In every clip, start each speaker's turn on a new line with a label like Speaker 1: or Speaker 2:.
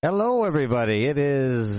Speaker 1: Hello, everybody. It is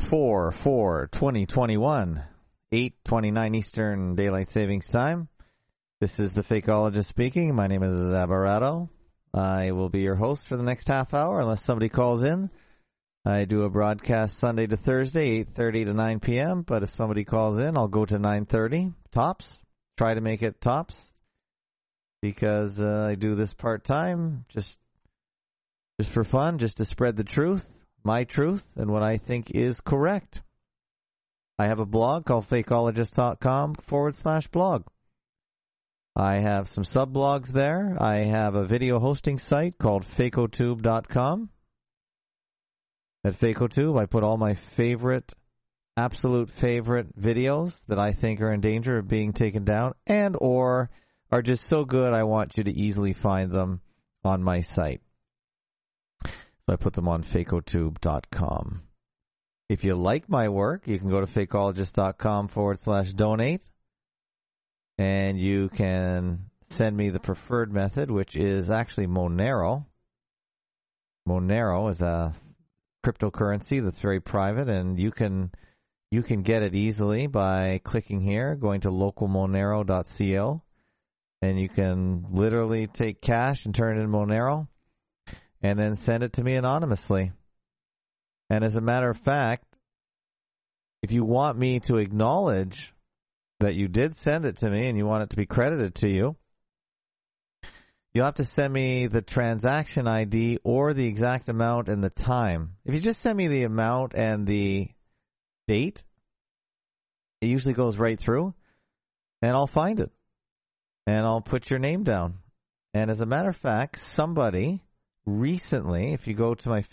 Speaker 1: 4/4/2021, 8:29 Eastern Daylight Savings Time. This is the Fakeologist speaking. My name is Zabarato. I will be your host for the next half hour unless somebody calls in. I do a broadcast Sunday to Thursday, 8:30 to 9 p.m., but if somebody calls in, I'll go to 9:30, tops. Try to make it tops because I do this part-time, just for fun, just to spread the truth, my truth, and what I think is correct. I have a blog called fakeologist.com/blog. I have some sub-blogs there. I have a video hosting site called fakotube.com. At Fakotube, I put all my absolute favorite videos that I think are in danger of being taken down and or are just so good I want you to easily find them on my site. So I put them on fakotube.com. If you like my work, you can go to fakeologist.com/donate, and you can send me the preferred method, which is actually Monero. Monero is a cryptocurrency that's very private, and you can get it easily by clicking here, going to localmonero.co, and you can literally take cash and turn it into Monero, and then send it to me anonymously. And as a matter of fact, if you want me to acknowledge that you did send it to me and you want it to be credited to you, you'll have to send me the transaction ID or the exact amount and the time. If you just send me the amount and the date, it usually goes right through, and I'll find it. And I'll put your name down. And as a matter of fact, somebody recently, if you go to my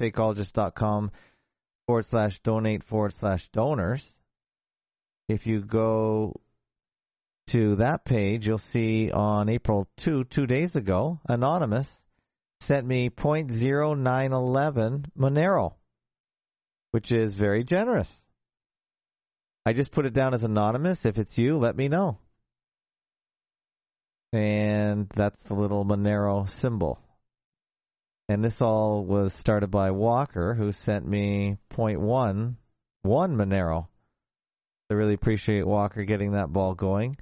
Speaker 1: fakeologist.com/donate/donors, if you go to that page, you'll see on April 2 days ago, Anonymous sent me 0.0911 Monero, which is very generous. I just put it down as anonymous. If it's you, let me know. And that's the little Monero symbol. And this all was started by Walker, who sent me 0.11 Monero. I really appreciate Walker getting that ball going.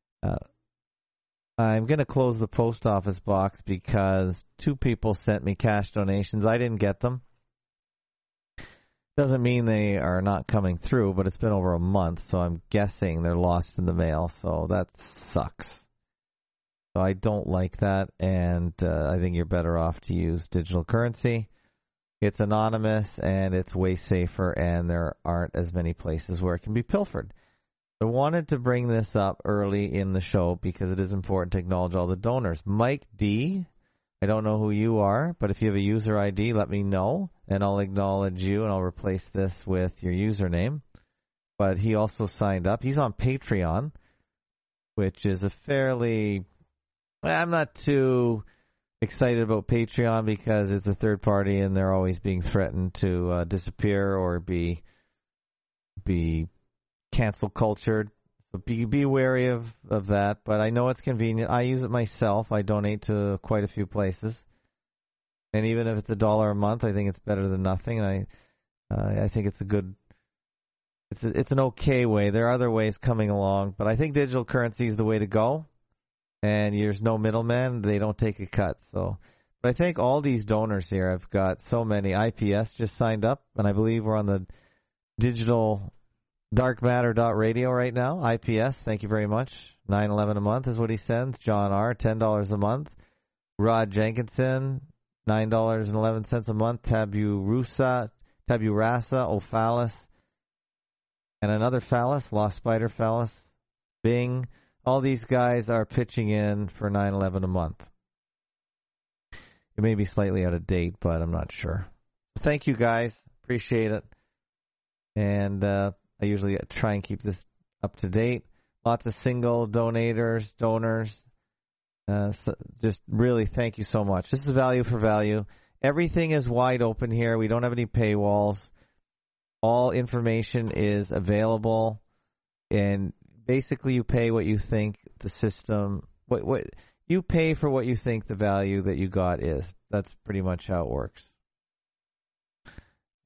Speaker 1: I'm going to close the post office box because two people sent me cash donations. I didn't get them. Doesn't mean they are not coming through, but it's been over a month, so I'm guessing they're lost in the mail, so that sucks. So I don't like that, and I think you're better off to use digital currency. It's anonymous, and it's way safer, and there aren't as many places where it can be pilfered. I wanted to bring this up early in the show because it is important to acknowledge all the donors. Mike D., I don't know who you are, but if you have a user ID, let me know, and I'll acknowledge you, and I'll replace this with your username. But he also signed up. He's on Patreon, which is a fairly... I'm not too excited about Patreon because it's a third party and they're always being threatened to disappear or be cancel cultured. So be wary of that. But I know it's convenient. I use it myself. I donate to quite a few places, and even if it's $1 a month, I think it's better than nothing. I think it's a good. It's an okay way. There are other ways coming along, but I think digital currency is the way to go. And there's no middleman. They don't take a cut. So, but I thank all these donors here. I've got so many. IPS just signed up, and I believe we're on the digital darkmatter.radio right now. IPS, thank you very much. $9.11 a month is what he sends. John R., $10 a month. Rod Jenkinson, $9.11 a month. Taburasa, Ophalis, and another phallus, Lost Spider phallus, Bing. All these guys are pitching in for $9.11 a month. It may be slightly out of date, but I'm not sure. Thank you, guys. Appreciate it. And I usually try and keep this up to date. Lots of single donors. So just really thank you so much. This is value for value. Everything is wide open here. We don't have any paywalls. All information is available. And basically, you pay what you think the system, what you pay for what you think the value that you got is. That's pretty much how it works.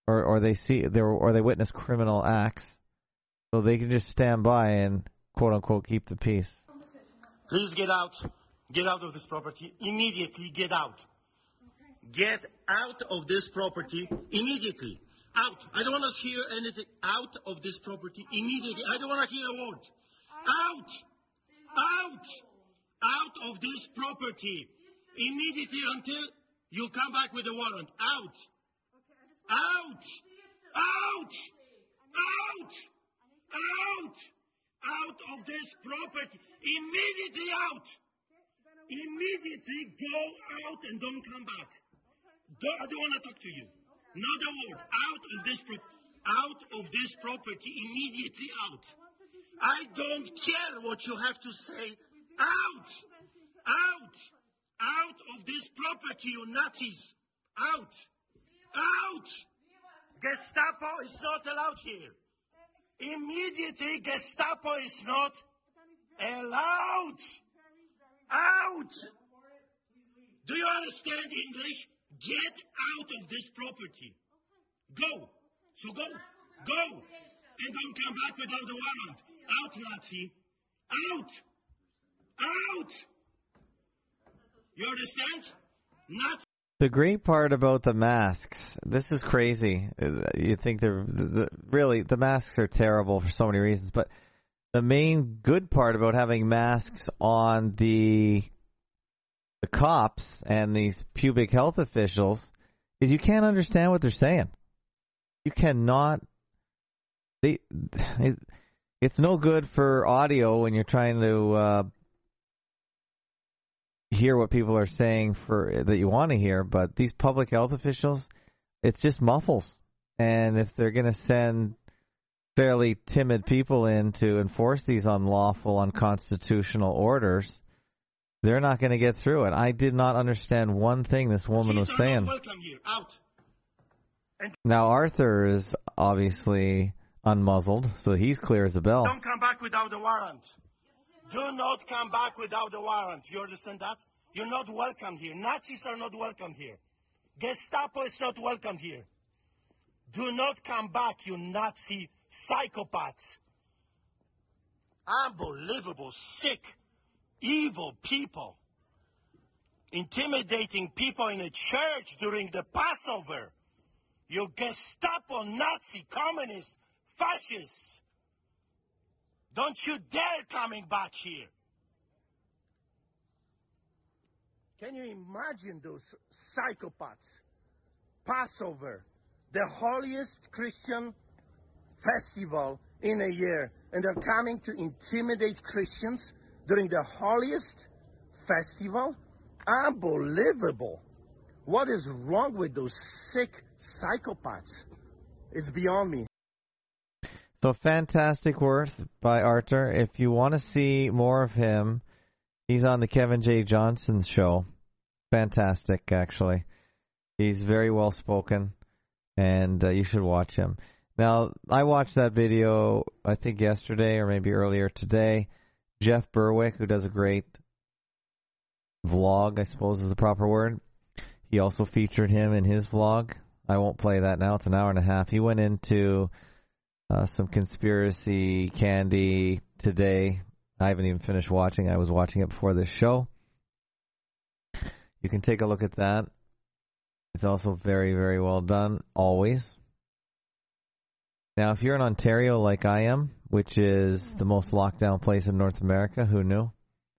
Speaker 1: or they see or they witness criminal acts, so they can just stand by and quote unquote keep the peace.
Speaker 2: Please get out. Get out of this property. Immediately get out. Get out of this property immediately. Out. I don't want to hear anything. Out of this property immediately. I don't want to hear a word. Out. Out. Out of this property immediately until you come back with a warrant. Out. Out. Out. Out. Out. Out of this property. Immediately out. Immediately go out and don't come back. I don't want to talk to you. Not a word. Out of this property. Immediately out. I don't care what you have to say. Out. Out. Out of this property, you Nazis. Out. Out. Gestapo is not allowed here. Immediately, Gestapo is not allowed. Out. Do you understand English? Get out of this property. Go. So go. Go. And don't come back without a warrant. Out, Nazi. Out. Out. You understand? Not.
Speaker 1: The great part about the masks, this is crazy. You think really the masks are terrible for so many reasons, but the main good part about having masks on the cops and these public health officials is you can't understand what they're saying. You cannot. It's no good for audio when you're trying to hear what people are saying that you want to hear, but these public health officials, it's just muffles. And if they're going to send fairly timid people in to enforce these unlawful, unconstitutional orders, they're not going to get through it. I did not understand one thing this woman was saying.
Speaker 2: Welcome here. Out.
Speaker 1: Now Arthur is obviously unmuzzled, so he's clear as a bell.
Speaker 2: Don't come back without a warrant. Do not come back without a warrant. You understand that? You're not welcome here. Nazis are not welcome here. Gestapo is not welcome here. Do not come back, you Nazi psychopaths. Unbelievable, sick, evil people. Intimidating people in a church during the Passover. You Gestapo, Nazi, communists, fascists. Don't you dare coming back here. Can you imagine those psychopaths? Passover, the holiest Christian festival in a year, and they're coming to intimidate Christians during the holiest festival? Unbelievable. What is wrong with those sick psychopaths? It's beyond me.
Speaker 1: So fantastic work by Arthur. If you want to see more of him, he's on the Kevin J. Johnson show. Fantastic, actually. He's very well spoken, and you should watch him. Now, I watched that video, I think yesterday or maybe earlier today. Jeff Berwick, who does a great vlog, I suppose is the proper word. He also featured him in his vlog. I won't play that now. It's an hour and a half. He went into some conspiracy candy today. I haven't even finished watching. I was watching it before this show. You can take a look at that. It's also very, very well done, always. Now, if you're in Ontario like I am, which is the most locked down place in North America, who knew?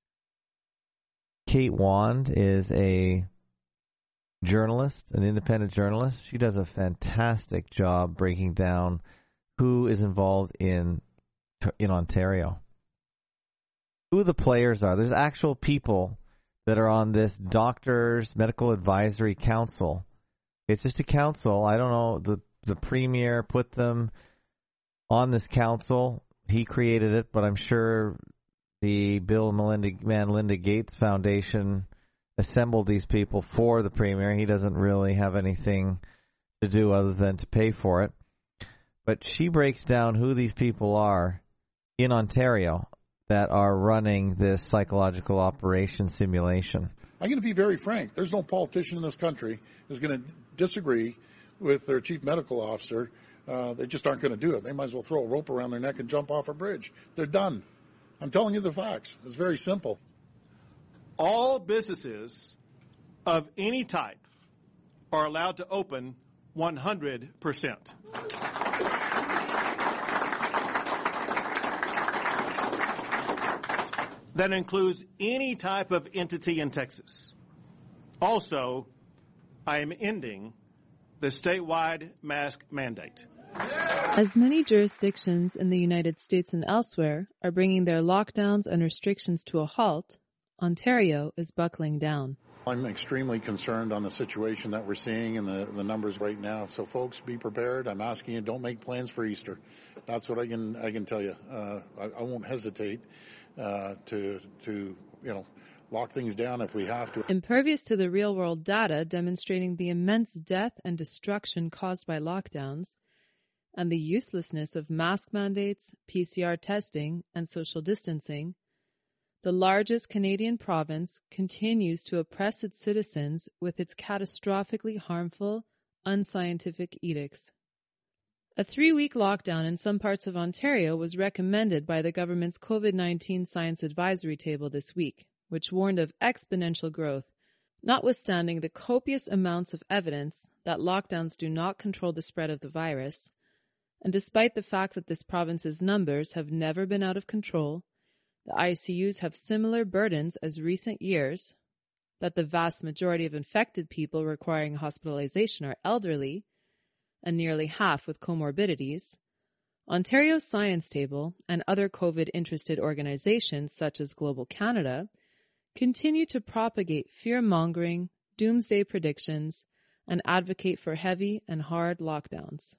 Speaker 1: Kate Wand is a journalist, an independent journalist. She does a fantastic job breaking down who is involved in Ontario. Who the players are. There's actual people that are on this Doctors Medical Advisory Council. It's just a council. I don't know. The premier put them on this council. He created it, but I'm sure the Bill and Melinda Gates Foundation assembled these people for the premier. He doesn't really have anything to do other than to pay for it. But she breaks down who these people are in Ontario that are running this psychological operation simulation.
Speaker 3: I'm going to be very frank. There's no politician in this country who's going to disagree
Speaker 2: with their chief medical officer, they just aren't going to do it. They might as well throw a rope around their neck and jump off a bridge. They're done. I'm telling you the facts. It's very simple.
Speaker 3: All businesses of any type are allowed to open 100%. That includes any type of entity in Texas. Also, I am ending the statewide mask mandate.
Speaker 4: As many jurisdictions in the United States and elsewhere are bringing their lockdowns and restrictions to a halt, Ontario is buckling down.
Speaker 2: I'm extremely concerned on the situation that we're seeing and the numbers right now. So, folks, be prepared. I'm asking you, don't make plans for Easter. That's what I can tell you. I won't hesitate to lock things down if we have to.
Speaker 4: Impervious to the real-world data demonstrating the immense death and destruction caused by lockdowns and the uselessness of mask mandates, PCR testing, and social distancing, the largest Canadian province continues to oppress its citizens with its catastrophically harmful, unscientific edicts. A 3-week lockdown in some parts of Ontario was recommended by the government's COVID-19 Science Advisory Table this week, which warned of exponential growth, notwithstanding the copious amounts of evidence that lockdowns do not control the spread of the virus, and despite the fact that this province's numbers have never been out of control, the ICUs have similar burdens as recent years, that the vast majority of infected people requiring hospitalization are elderly, and nearly half with comorbidities, Ontario's Science Table and other COVID-interested organizations such as Global Canada continue to propagate fear-mongering, doomsday predictions, and advocate for heavy and hard lockdowns.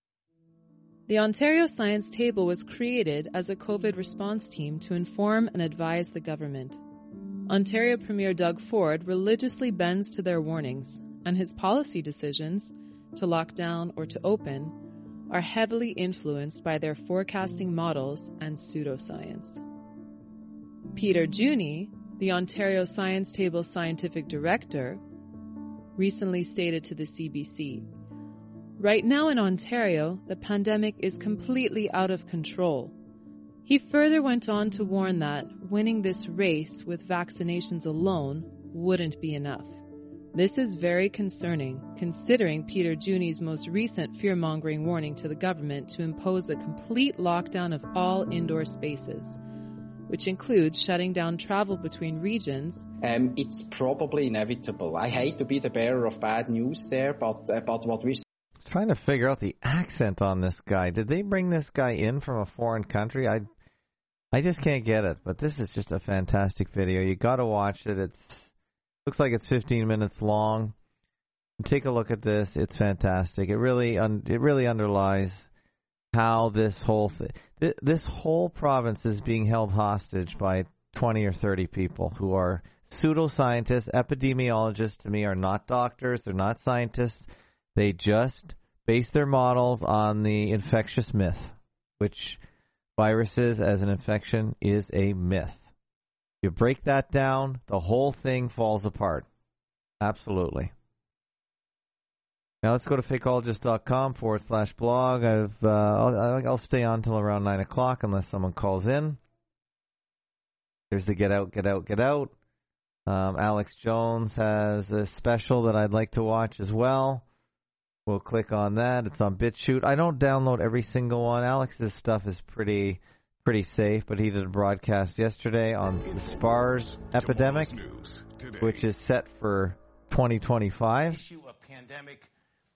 Speaker 4: The Ontario Science Table was created as a COVID response team to inform and advise the government. Ontario Premier Doug Ford religiously bends to their warnings, and his policy decisions, to lock down or to open, are heavily influenced by their forecasting models and pseudoscience. Peter Juni, the Ontario Science Table Scientific Director, recently stated to the CBC, "Right now in Ontario, the pandemic is completely out of control." He further went on to warn that winning this race with vaccinations alone wouldn't be enough. This is very concerning, considering Peter Juni's most recent fear-mongering warning to the government to impose a complete lockdown of all indoor spaces, which includes shutting down travel between regions.
Speaker 5: It's probably inevitable. I hate to be the bearer of bad news there, but what we're
Speaker 1: trying to figure out the accent on this guy. Did they bring this guy in from a foreign country? I just can't get it, but this is just a fantastic video. You got to watch it. Looks like it's 15 minutes long. Take a look at this. It's fantastic. It really underlies how this whole province is being held hostage by 20 or 30 people who are pseudoscientists. Epidemiologists, to me, are not doctors. They're not scientists. They just base their models on the infectious myth, which viruses as an infection is a myth. You break that down, the whole thing falls apart. Absolutely. Now let's go to fakeologist.com/blog. I'll stay on till around 9 o'clock unless someone calls in. There's the Get Out, Get Out, Get Out. Alex Jones has a special that I'd like to watch as well. We'll click on that. It's on BitChute. I don't download every single one. Alex's stuff is pretty safe, but he did a broadcast yesterday on the SPARS epidemic, which is set for 2025.
Speaker 6: Issue of pandemic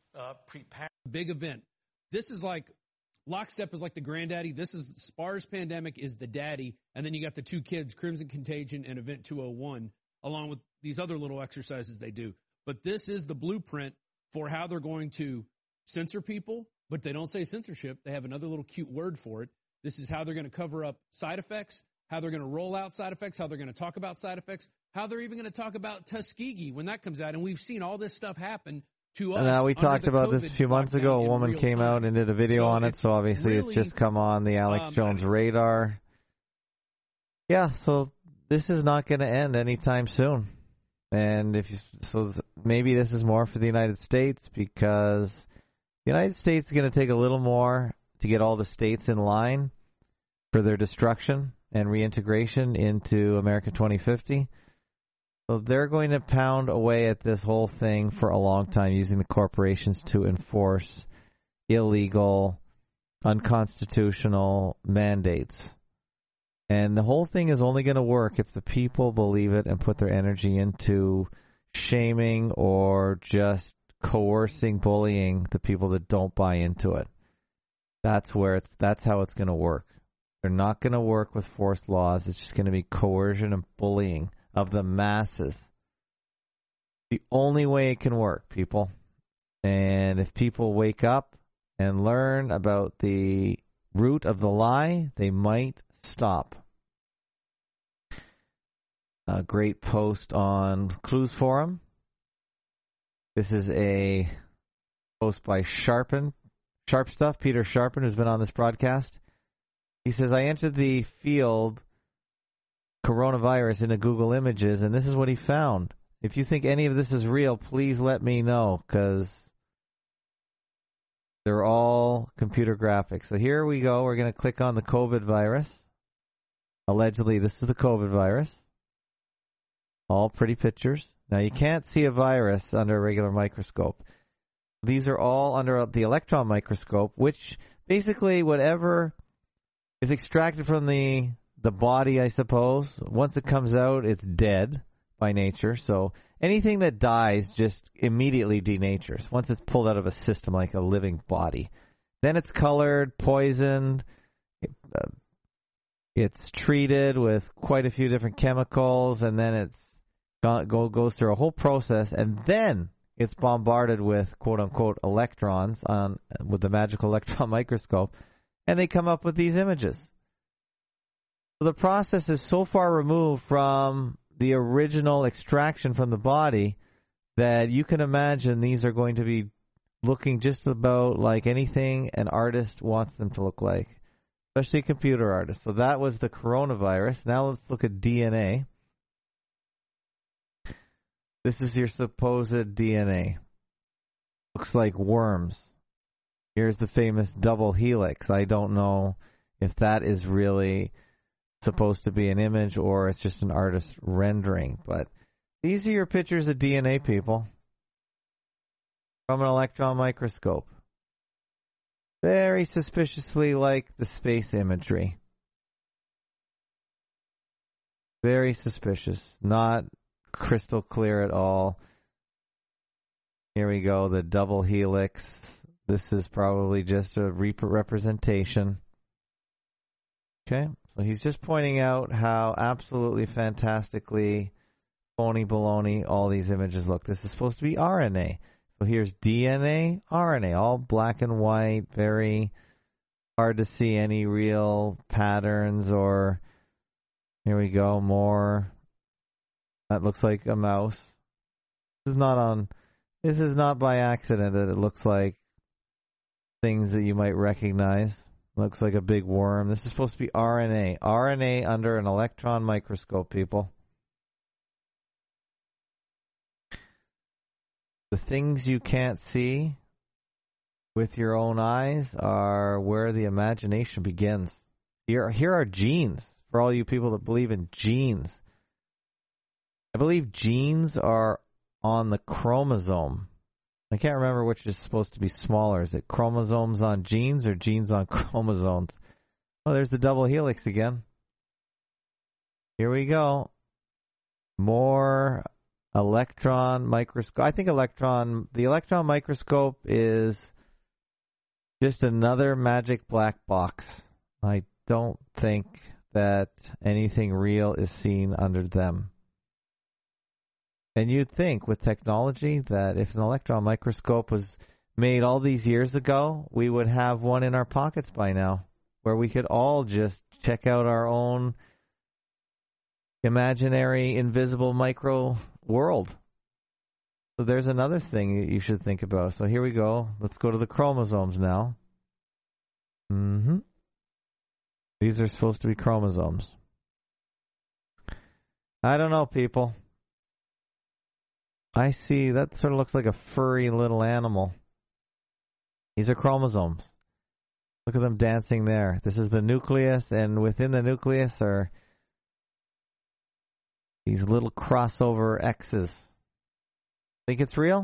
Speaker 6: big event. This is like Lockstep is like the granddaddy. This is SPARS pandemic is the daddy, and then you got the two kids, Crimson Contagion and Event 201, along with these other little exercises they do. But this is the blueprint for how they're going to censor people, but they don't say censorship. They have another little cute word for it. This is how they're going to cover up side effects, how they're going to roll out side effects, how they're going to talk about side effects, how they're even going to talk about Tuskegee when that comes out. And we've seen all this stuff happen to us.
Speaker 1: Now, we talked about this a few months ago. A woman came out and did a video on it, so obviously it's just come on the Alex Jones radar. Yeah, so this is not going to end anytime soon. And maybe this is more for the United States because The United States is going to take a little more to get all the states in line for their destruction and reintegration into America 2050. So they're going to pound away at this whole thing for a long time, using the corporations to enforce illegal, unconstitutional mandates. And the whole thing is only going to work if the people believe it and put their energy into shaming or just coercing, bullying the people that don't buy into it. That's how it's going to work. They're not going to work with forced laws. It's just going to be coercion and bullying of the masses. The only way it can work, people. And if people wake up and learn about the root of the lie, they might stop. A great post on Clues Forum. This is a post by Sharp Stuff, Peter Sharpen, who's been on this broadcast. He says, I entered the field coronavirus into Google Images, and this is what he found. If you think any of this is real, please let me know, because they're all computer graphics. So here we go. We're going to click on the COVID virus. Allegedly, this is the COVID virus. All pretty pictures. Now, you can't see a virus under a regular microscope. These are all under the electron microscope, which basically whatever is extracted from the body, I suppose, once it comes out, it's dead by nature. So anything that dies just immediately denatures once it's pulled out of a system like a living body. Then it's colored, poisoned, it's treated with quite a few different chemicals, and then it's goes through a whole process, and then it's bombarded with quote-unquote electrons with the magical electron microscope, and they come up with these images. So the process is so far removed from the original extraction from the body that you can imagine these are going to be looking just about like anything an artist wants them to look like, especially a computer artist. So that was the coronavirus. Now let's look at DNA. This is your supposed DNA. Looks like worms. Here's the famous double helix. I don't know if that is really supposed to be an image or it's just an artist rendering. But these are your pictures of DNA, people, from an electron microscope. Very suspiciously like the space imagery. Very suspicious. Not crystal clear at all. Here we go, the double helix. This is probably just a representation. Okay, so he's just pointing out how absolutely fantastically phony baloney all these images look. This is supposed to be RNA. So here's DNA, RNA, all black and white, very hard to see any real patterns or, here we go, more. That looks like a mouse. This is not by accident that it looks like things that you might recognize. Looks like a big worm. This is supposed to be RNA. RNA under an electron microscope, people. The things you can't see with your own eyes are where the imagination begins. Here are genes, for all you people that believe in genes. I believe genes are on the chromosome. I can't remember which is supposed to be smaller. Is it chromosomes on genes or genes on chromosomes? Oh, there's the double helix again. Here we go. More electron microscope. I think the electron microscope is just another magic black box. I don't think that anything real is seen under them. And you'd think with technology that if an electron microscope was made all these years ago, we would have one in our pockets by now, where we could all just check out our own imaginary, invisible micro world. So there's another thing that you should think about. So here we go. Let's go to the chromosomes now. These are supposed to be chromosomes. I don't know, people. I see, that sort of looks like a furry little animal. These are chromosomes. Look at them dancing there. This is the nucleus, and within the nucleus are these little crossover X's. Think it's real?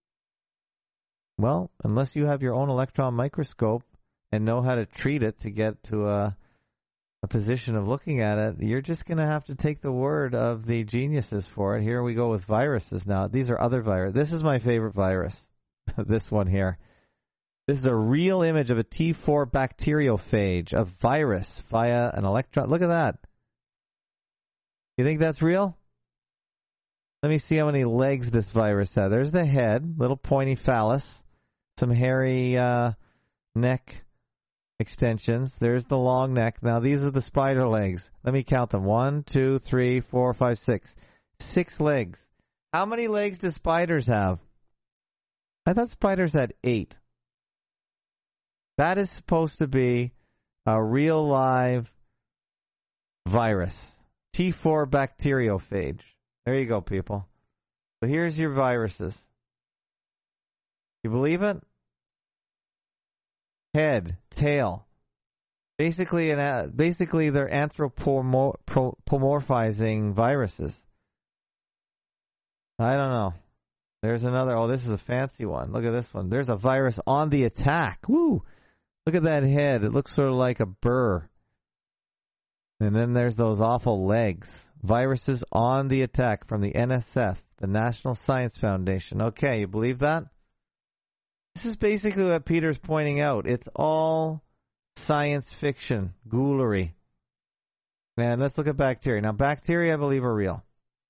Speaker 1: Well, unless you have your own electron microscope and know how to treat it to get to a position of looking at it, you're just going to have to take the word of the geniuses for it. Here we go with viruses now. These are other viruses. This is my favorite virus, this one here. This is a real image of a T4 bacteriophage, a virus via an electron. Look at that. You think that's real? Let me see how many legs this virus has. There's the head, little pointy phallus, some hairy neck extensions. There's the long neck. Now, these are the spider legs. Let me count them. 1, 2, 3, 4, 5, 6. 6 legs. How many legs do spiders have? I thought spiders had 8. That is supposed to be a real live virus. T4 bacteriophage. There you go, people. So here's your viruses. You believe it? Head, tail. Basically, they're anthropomorphizing viruses. I don't know. There's another. Oh, this is a fancy one. Look at this one. There's a virus on the attack. Woo! Look at that head. It looks sort of like a burr. And then there's those awful legs. Viruses on the attack from the NSF, the National Science Foundation. Okay, you believe that? This is basically what Peter's pointing out. It's all science fiction, ghoulery. Man, let's look at bacteria. Now, bacteria, I believe, are real.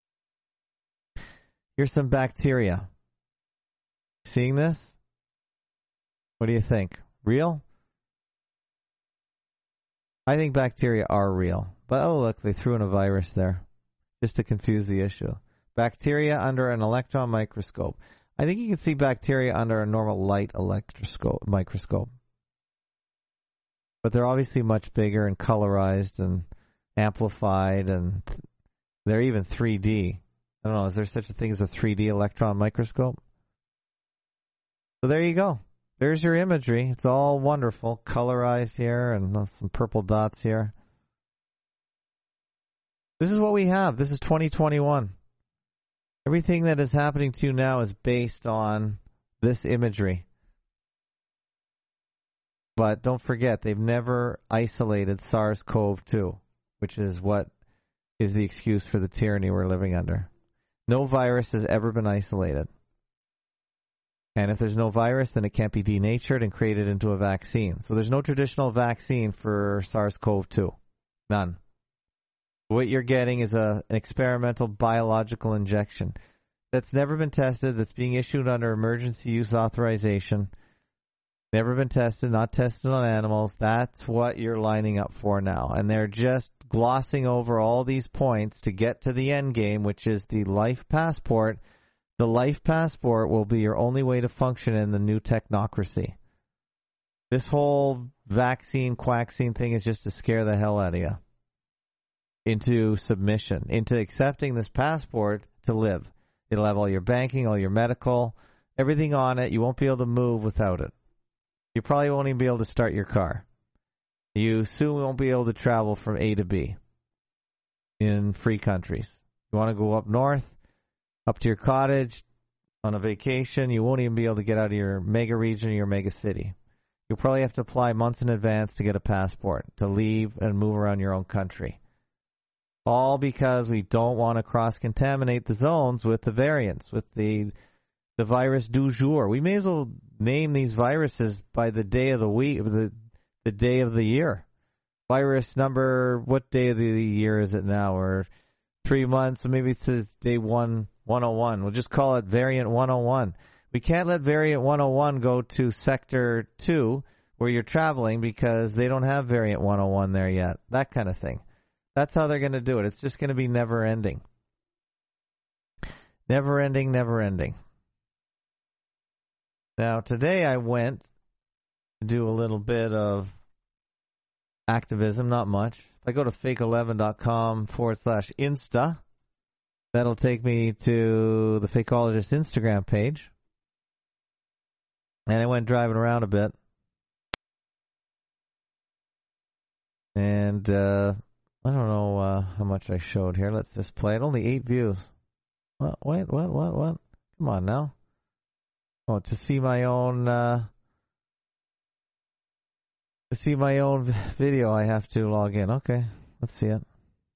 Speaker 1: Here's some bacteria. Seeing this? What do you think? Real? I think bacteria are real. But, oh, look, they threw in a virus there just to confuse the issue. Bacteria under an electron microscope. I think you can see bacteria under a normal light microscope. But they're obviously much bigger and colorized and amplified, and they're even 3D. I don't know, is there such a thing as a 3D electron microscope? So there you go. There's your imagery. It's all wonderful, colorized here, and some purple dots here. This is what we have. This is 2021. Everything that is happening to you now is based on this imagery. But don't forget, they've never isolated SARS-CoV-2, which is what is the excuse for the tyranny we're living under. No virus has ever been isolated. And if there's no virus, then it can't be denatured and created into a vaccine. So there's no traditional vaccine for SARS-CoV-2. None. What you're getting is an experimental biological injection that's never been tested, that's being issued under emergency use authorization. Never been tested, not tested on animals. That's what you're lining up for now. And they're just glossing over all these points to get to the end game, which is the life passport. The life passport will be your only way to function in the new technocracy. This whole vaccine, quaxine thing is just to scare the hell out of you into submission, into accepting this passport to live. It'll have all your banking, all your medical, everything on it. You won't be able to move without it. You probably won't even be able to start your car. You soon won't be able to travel from A to B in free countries. You want to go up north, up to your cottage on a vacation, you won't even be able to get out of your mega region or your mega city. You'll probably have to apply months in advance to get a passport, to leave and move around your own country. All because we don't want to cross-contaminate the zones with the variants, with the virus du jour. We may as well name these viruses by the day of the week, the day of the year. Virus number, what day of the year is it now? Or 3 months, so maybe it's day 101. We'll just call it variant 101. We can't let variant 101 go to sector 2 where you're traveling because they don't have variant 101 there yet. That kind of thing. That's how they're going to do it. It's just going to be never ending. Never ending, never ending. Now, today I went to do a little bit of activism, not much. If I go to fake11.com/Insta, that'll take me to the Fakeologist Instagram page. And I went driving around a bit. And I don't know how much I showed here. Let's just play it. Only 8 views. What? Wait, what? Come on now. Oh, to see my own video, I have to log in. Okay, let's see it.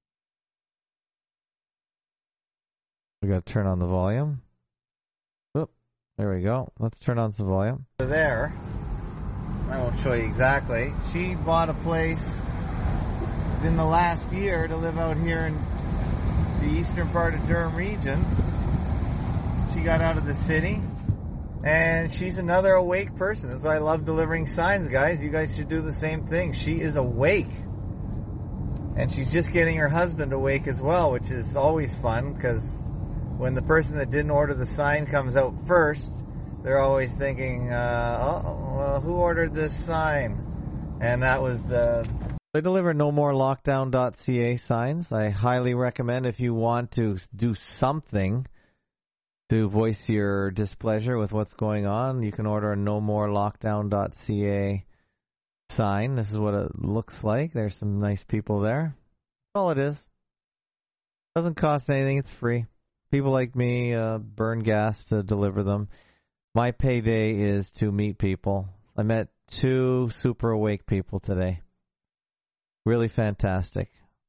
Speaker 1: We got to turn on the volume. Oop, there we go. Let's turn on some volume. There. I won't show you exactly. She bought a place in the last year to live out here in the eastern part of Durham region. She got out of the city, and she's another awake person. That's why I love delivering signs, guys. You guys should do the same thing. She is awake, and she's just getting her husband awake as well, which is always fun, because when the person that didn't order the sign comes out first, they're always thinking, who ordered this sign? And that was They deliver nomorelockdown.ca signs. I highly recommend, if you want to do something to voice your displeasure with what's going on, you can order a nomorelockdown.ca sign. This is what it looks like. There's some nice people there. That's all it is. Doesn't cost anything. It's free. People like me burn gas to deliver them. My payday is to meet people. I met 2 super awake people today. Really fantastic.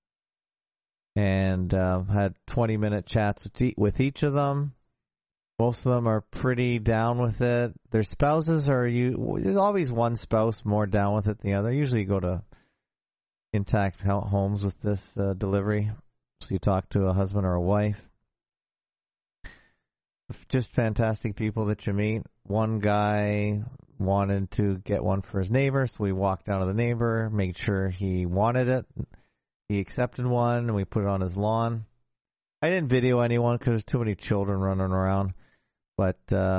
Speaker 1: And had 20-minute chats with each of them. Most of them are pretty down with it. Their spouses there's always one spouse more down with it than the other. Usually you go to Intact Homes with this delivery. So you talk to a husband or a wife. Just fantastic people that you meet. One guy wanted to get one for his neighbor, so we walked down to the neighbor, made sure he wanted it. He accepted one, and we put it on his lawn. I didn't video anyone because there's too many children running around, but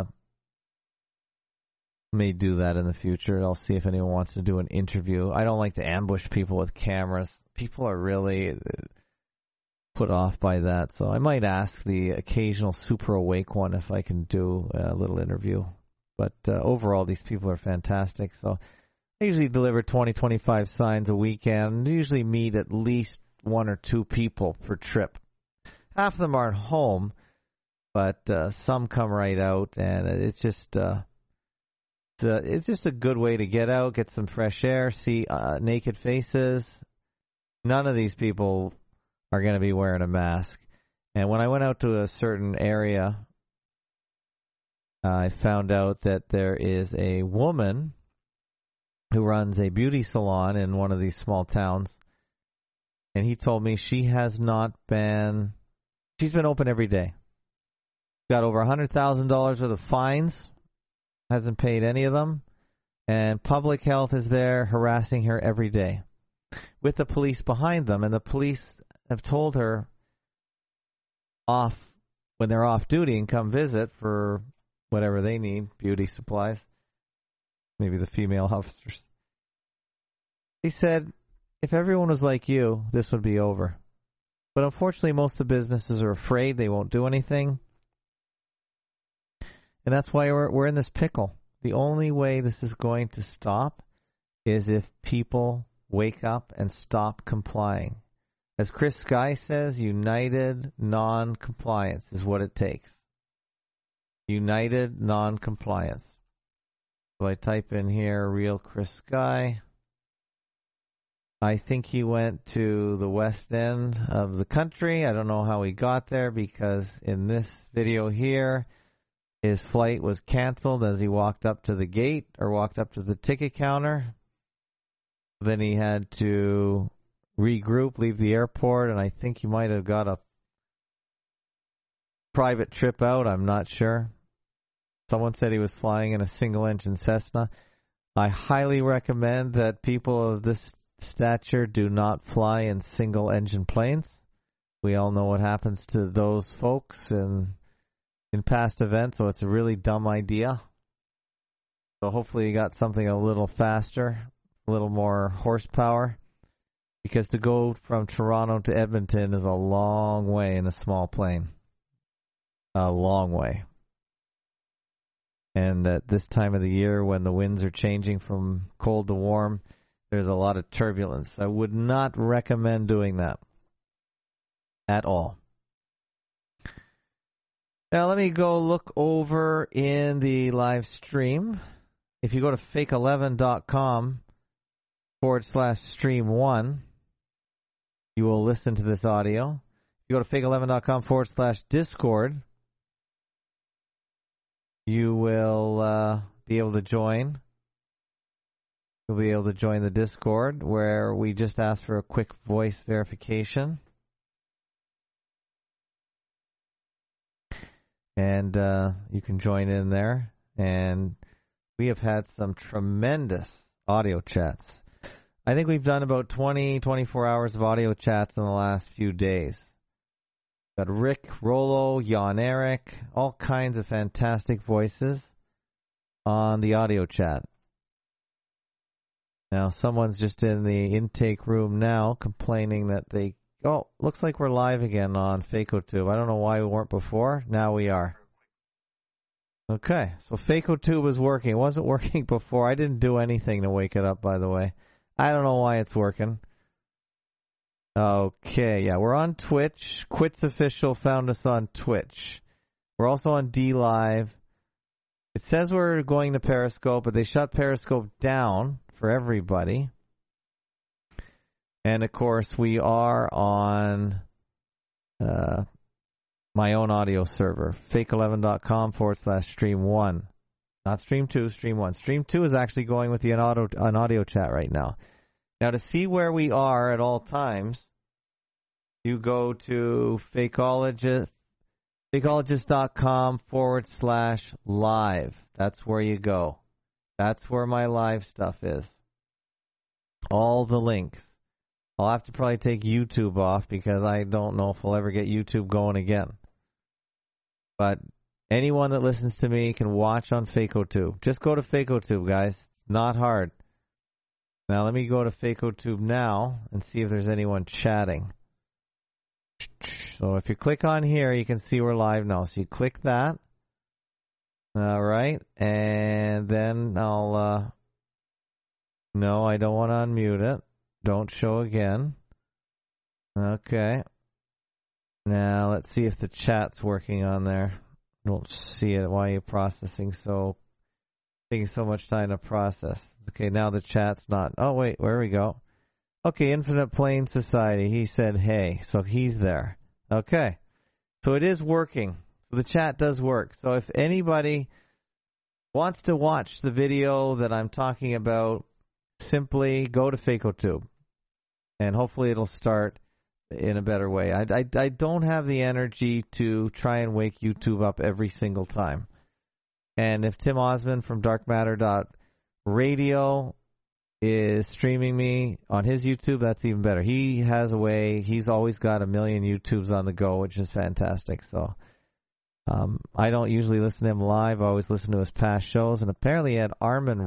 Speaker 1: may do that in the future. I'll see if anyone wants to do an interview. I don't like to ambush people with cameras. People are really put off by that, so I might ask the occasional super awake one if I can do a little interview. But overall, these people are fantastic. So I usually deliver 20, 25 signs a weekend. Usually meet at least 1 or 2 people per trip. Half of them aren't home, but some come right out, and it's just a good way to get out, get some fresh air, see naked faces. None of these people are going to be wearing a mask. And when I went out to a certain area, I found out that there is a woman who runs a beauty salon in one of these small towns. And he told me she's been open every day. Got over $100,000 worth of fines, hasn't paid any of them. And public health is there harassing her every day with the police behind them. And the police have told her when they're off duty and come visit for whatever they need, beauty supplies, maybe the female officers. He said, if everyone was like you, this would be over. But unfortunately, most of the businesses are afraid they won't do anything. And that's why we're in this pickle. The only way this is going to stop is if people wake up and stop complying. As Chris Sky says, united non-compliance is what it takes. United non-compliance. So I type in here, real Chris Sky. I think he went to the west end of the country. I don't know how he got there, because in this video here, his flight was canceled as he walked up to the gate or walked up to the ticket counter. Then he had to regroup, leave the airport, and I think he might have got a private trip out. I'm not sure. Someone said he was flying in a single-engine Cessna. I highly recommend that people of this stature do not fly in single-engine planes. We all know what happens to those folks in past events, so it's a really dumb idea. So hopefully you got something a little faster, a little more horsepower, because to go from Toronto to Edmonton is a long way in a small plane. A long way. And at this time of the year when the winds are changing from cold to warm, there's a lot of turbulence. I would not recommend doing that at all. Now let me go look over in the live stream. If you go to fake11.com/stream1, you will listen to this audio. If you go to fake11.com/discord, you will be able to join. You'll be able to join the Discord where we just ask for a quick voice verification. And you can join in there. And we have had some tremendous audio chats. I think we've done about 24 hours of audio chats in the last few days. Got Rick, Rollo, Jan Eric, all kinds of fantastic voices on the audio chat. Now, someone's just in the intake room now complaining that looks like we're live again on FacoTube. I don't know why we weren't before. Now we are. Okay, so FacoTube was working. It wasn't working before. I didn't do anything to wake it up, by the way. I don't know why it's working. Okay, yeah, we're on Twitch. Quits Official found us on Twitch. We're also on DLive. It says we're going to Periscope, but they shut Periscope down for everybody. And, of course, we are on my own audio server, fake11.com/stream1. Not stream 2, stream 1. Stream 2 is actually going with an audio chat right now. Now, to see where we are at all times, you go to fakeologist.com/live. That's where you go. That's where my live stuff is. All the links. I'll have to probably take YouTube off because I don't know if we'll ever get YouTube going again. But anyone that listens to me can watch on FacoTube. Just go to FacoTube, guys. It's not hard. Now let me go to FacoTube now and see if there's anyone chatting. So if you click on here, you can see we're live now. So you click that. All right. And then I'll... no, I don't want to unmute it. Don't show again. Okay. Now let's see if the chat's working on there. Don't see it. Why are you taking so much time to process? Okay, now the chat's not. Oh wait, where we go? Okay, Infinite Plane Society. He said hey, so he's there. Okay, so it is working. So the chat does work. So if anybody wants to watch the video that I'm talking about, simply go to FacoTube. And hopefully it'll start in a better way. I don't have the energy to try and wake YouTube up every single time. And if Tim Osmond from darkmatter.radio is streaming me on his YouTube, that's even better. He has a way. He's always got a million YouTubes on the go, which is fantastic. So I don't usually listen to him live. I always listen to his past shows. And apparently he had Armin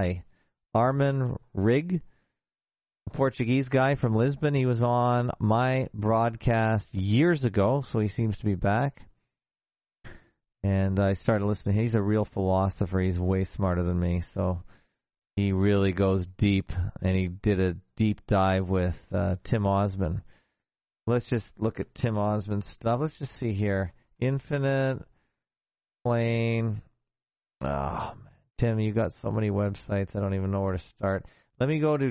Speaker 1: Rig, a Portuguese guy from Lisbon. He was on my broadcast years ago, so he seems to be back. And I started listening. He's a real philosopher. He's way smarter than me, so he really goes deep. And he did a deep dive with Tim Osmond. Let's just look at Tim Osmond's stuff. Let's just see here. Infinite Plane. Oh, man. Tim, you got so many websites. I don't even know where to start. Let me go to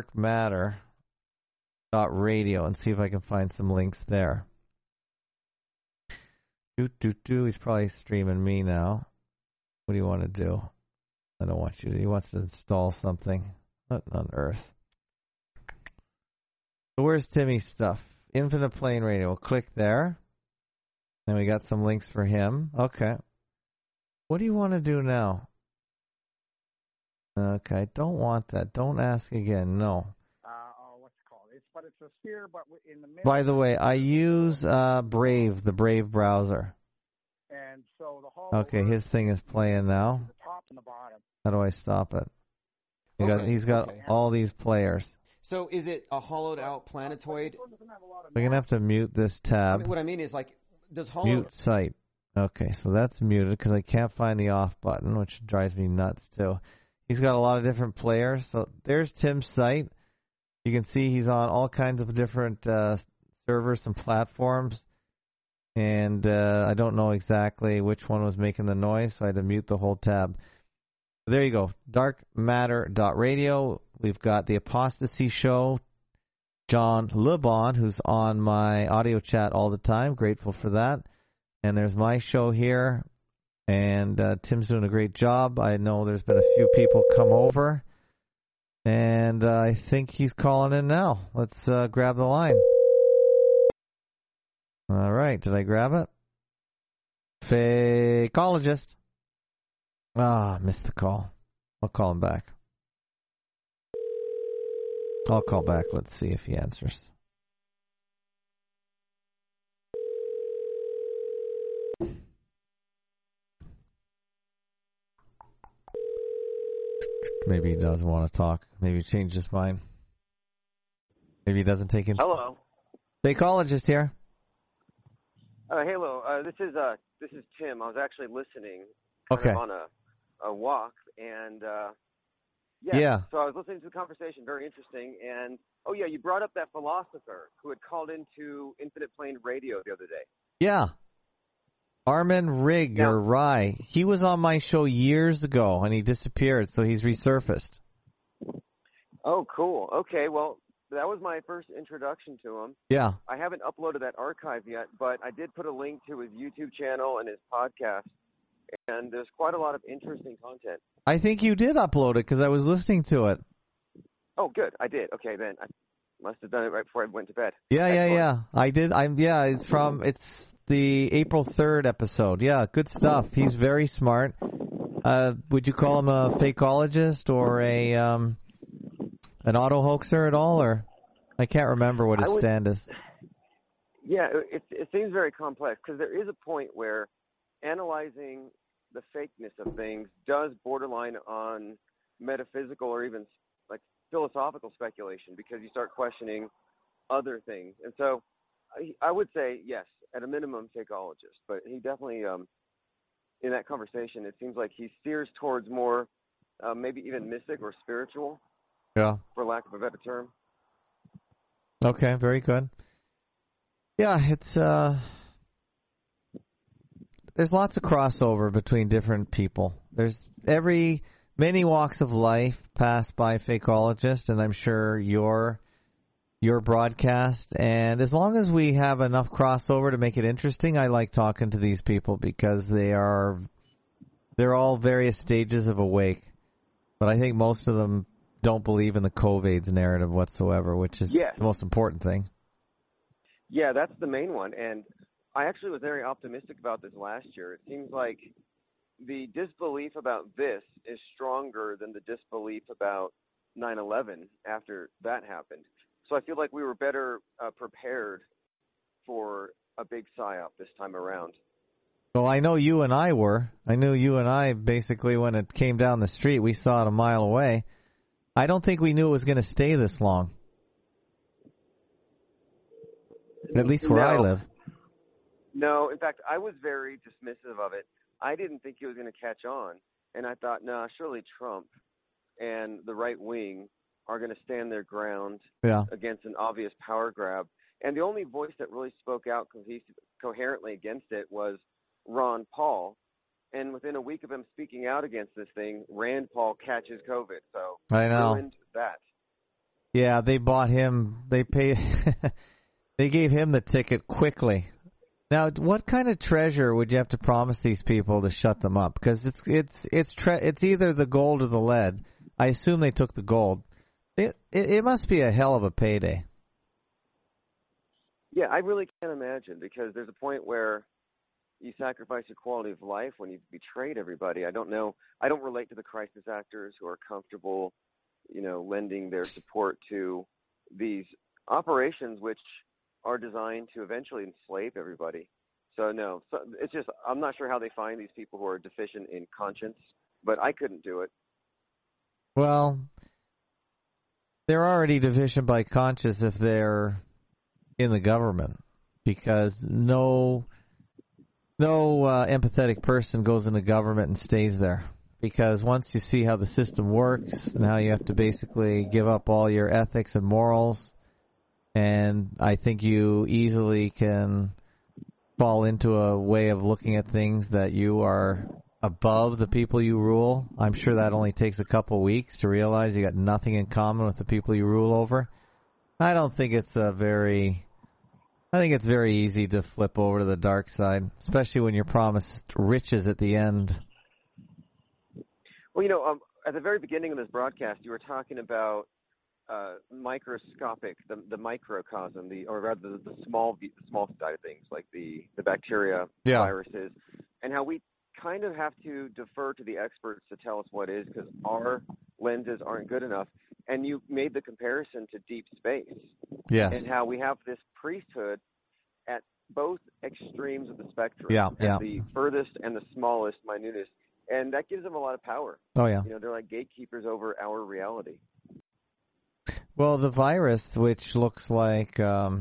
Speaker 1: darkmatter.radio and see if I can find some links there. He's probably streaming me now. What do you want to do? I don't want you to. He wants to install something. What on earth? So where's Timmy's stuff? Infinite Plane Radio. We'll click there. And we got some links for him. Okay. What do you want to do now? Okay, I don't want that. Don't ask again. No.
Speaker 7: What's it called? It's a sphere, but in the middle.
Speaker 1: By the way, I use Brave, the Brave browser.
Speaker 7: And so the whole.
Speaker 1: Okay, his thing is playing now.
Speaker 7: The top and the bottom.
Speaker 1: How do I stop it? He's got all these players.
Speaker 8: So is it a hollowed out planetoid?
Speaker 1: We're gonna have to mute this tab.
Speaker 8: What I mean is, like, does
Speaker 1: mute site? Okay, so that's muted because I can't find the off button, which drives me nuts too. He's got a lot of different players. So there's Tim's site. You can see he's on all kinds of different servers and platforms. And I don't know exactly which one was making the noise, so I had to mute the whole tab. There you go, darkmatter.radio. We've got the Apostasy Show, John LeBon, who's on my audio chat all the time. Grateful for that. And there's my show here, and Tim's doing a great job. I know there's been a few people come over, and I think he's calling in now. Let's grab the line. All right, did I grab it? Fakeologist. Missed the call. I'll call him back. I'll call back. Let's see if he answers. Maybe he doesn't want to talk. Maybe he changed his mind. Maybe he doesn't take it.
Speaker 8: Hello.
Speaker 1: Fakeologist here.
Speaker 8: Hello. This is Tim. I was actually listening.
Speaker 1: Okay.
Speaker 8: On a walk, and
Speaker 1: Yeah.
Speaker 8: So I was listening to the conversation. Very interesting. And you brought up that philosopher who had called into Infinite Plane Radio the other day.
Speaker 1: Yeah. Armin Rigg or Rye. He was on my show years ago, and he disappeared, so he's resurfaced.
Speaker 8: Oh, cool. Okay, well, that was my first introduction to him.
Speaker 1: Yeah.
Speaker 8: I haven't uploaded that archive yet, but I did put a link to his YouTube channel and his podcast, and there's quite a lot of interesting content.
Speaker 1: I think you did upload it because I was listening to it.
Speaker 8: Oh, good. I did. Okay, then I must have done it right before I went to bed.
Speaker 1: Yeah. I did. It's the April 3rd episode. Yeah, good stuff. He's very smart. Would you call him a fakeologist or an auto hoaxer at all? Or I can't remember what his stand is.
Speaker 8: Yeah, it seems very complex because there is a point where analyzing the fakeness of things does borderline on metaphysical or even like philosophical speculation because you start questioning other things. And so I would say, yes, at a minimum, fakeologist. But he definitely, in that conversation, it seems like he steers towards more maybe even mystic or spiritual, for lack of a better term.
Speaker 1: Okay, very good. Yeah, it's there's lots of crossover between different people. There's many walks of life passed by fakeologists, and I'm sure your broadcast. And as long as we have enough crossover to make it interesting, I like talking to these people because they're all various stages of awake. But I think most of them don't believe in the COVID's narrative whatsoever, which is the most important thing.
Speaker 8: Yeah, that's the main one. And I actually was very optimistic about this last year. It seems like the disbelief about this is stronger than the disbelief about 9/11 after that happened. So I feel like we were better prepared for a big psyop this time around.
Speaker 1: Well, I know you and I were. I knew you and I basically when it came down the street, we saw it a mile away. I don't think we knew it was going to stay this long. At least where I live.
Speaker 8: No, in fact, I was very dismissive of it. I didn't think it was going to catch on. And I thought, surely Trump and the right wing are going to stand their ground against an obvious power grab. And the only voice that really spoke out coherently against it was Ron Paul. And within a week of him speaking out against this thing, Rand Paul catches COVID. So
Speaker 1: I know.
Speaker 8: Ruined that.
Speaker 1: Yeah, they bought him. They paid. They gave him the ticket quickly. Now, what kind of treasure would you have to promise these people to shut them up? Because it's either the gold or the lead. I assume they took the gold. It must be a hell of a payday.
Speaker 8: Yeah, I really can't imagine because there's a point where you sacrifice your quality of life when you've betrayed everybody. I don't know. I don't relate to the crisis actors who are comfortable, lending their support to these operations which are designed to eventually enslave everybody. So no, it's just I'm not sure how they find these people who are deficient in conscience, but I couldn't do it.
Speaker 1: Well, they're already deficient by conscience if they're in the government, because no no empathetic person goes into government and stays there. Because once you see how the system works and how you have to basically give up all your ethics and morals, and I think you easily can fall into a way of looking at things that you are above the people you rule. I'm sure that only takes a couple of weeks to realize you got nothing in common with the people you rule over. I don't think it's I think it's very easy to flip over to the dark side, especially when you're promised riches at the end.
Speaker 8: Well, at the very beginning of this broadcast, you were talking about microscopic, the microcosm, or rather the small side of things, like the bacteria, viruses, and how we kind of have to defer to the experts to tell us what is, because our lenses aren't good enough. And you made the comparison to deep space, and how we have this priesthood at both extremes of the spectrum, the furthest and the smallest, minutest. And that gives them a lot of power.
Speaker 1: Oh, yeah.
Speaker 8: They're like gatekeepers over our reality.
Speaker 1: Well, the virus, which looks like,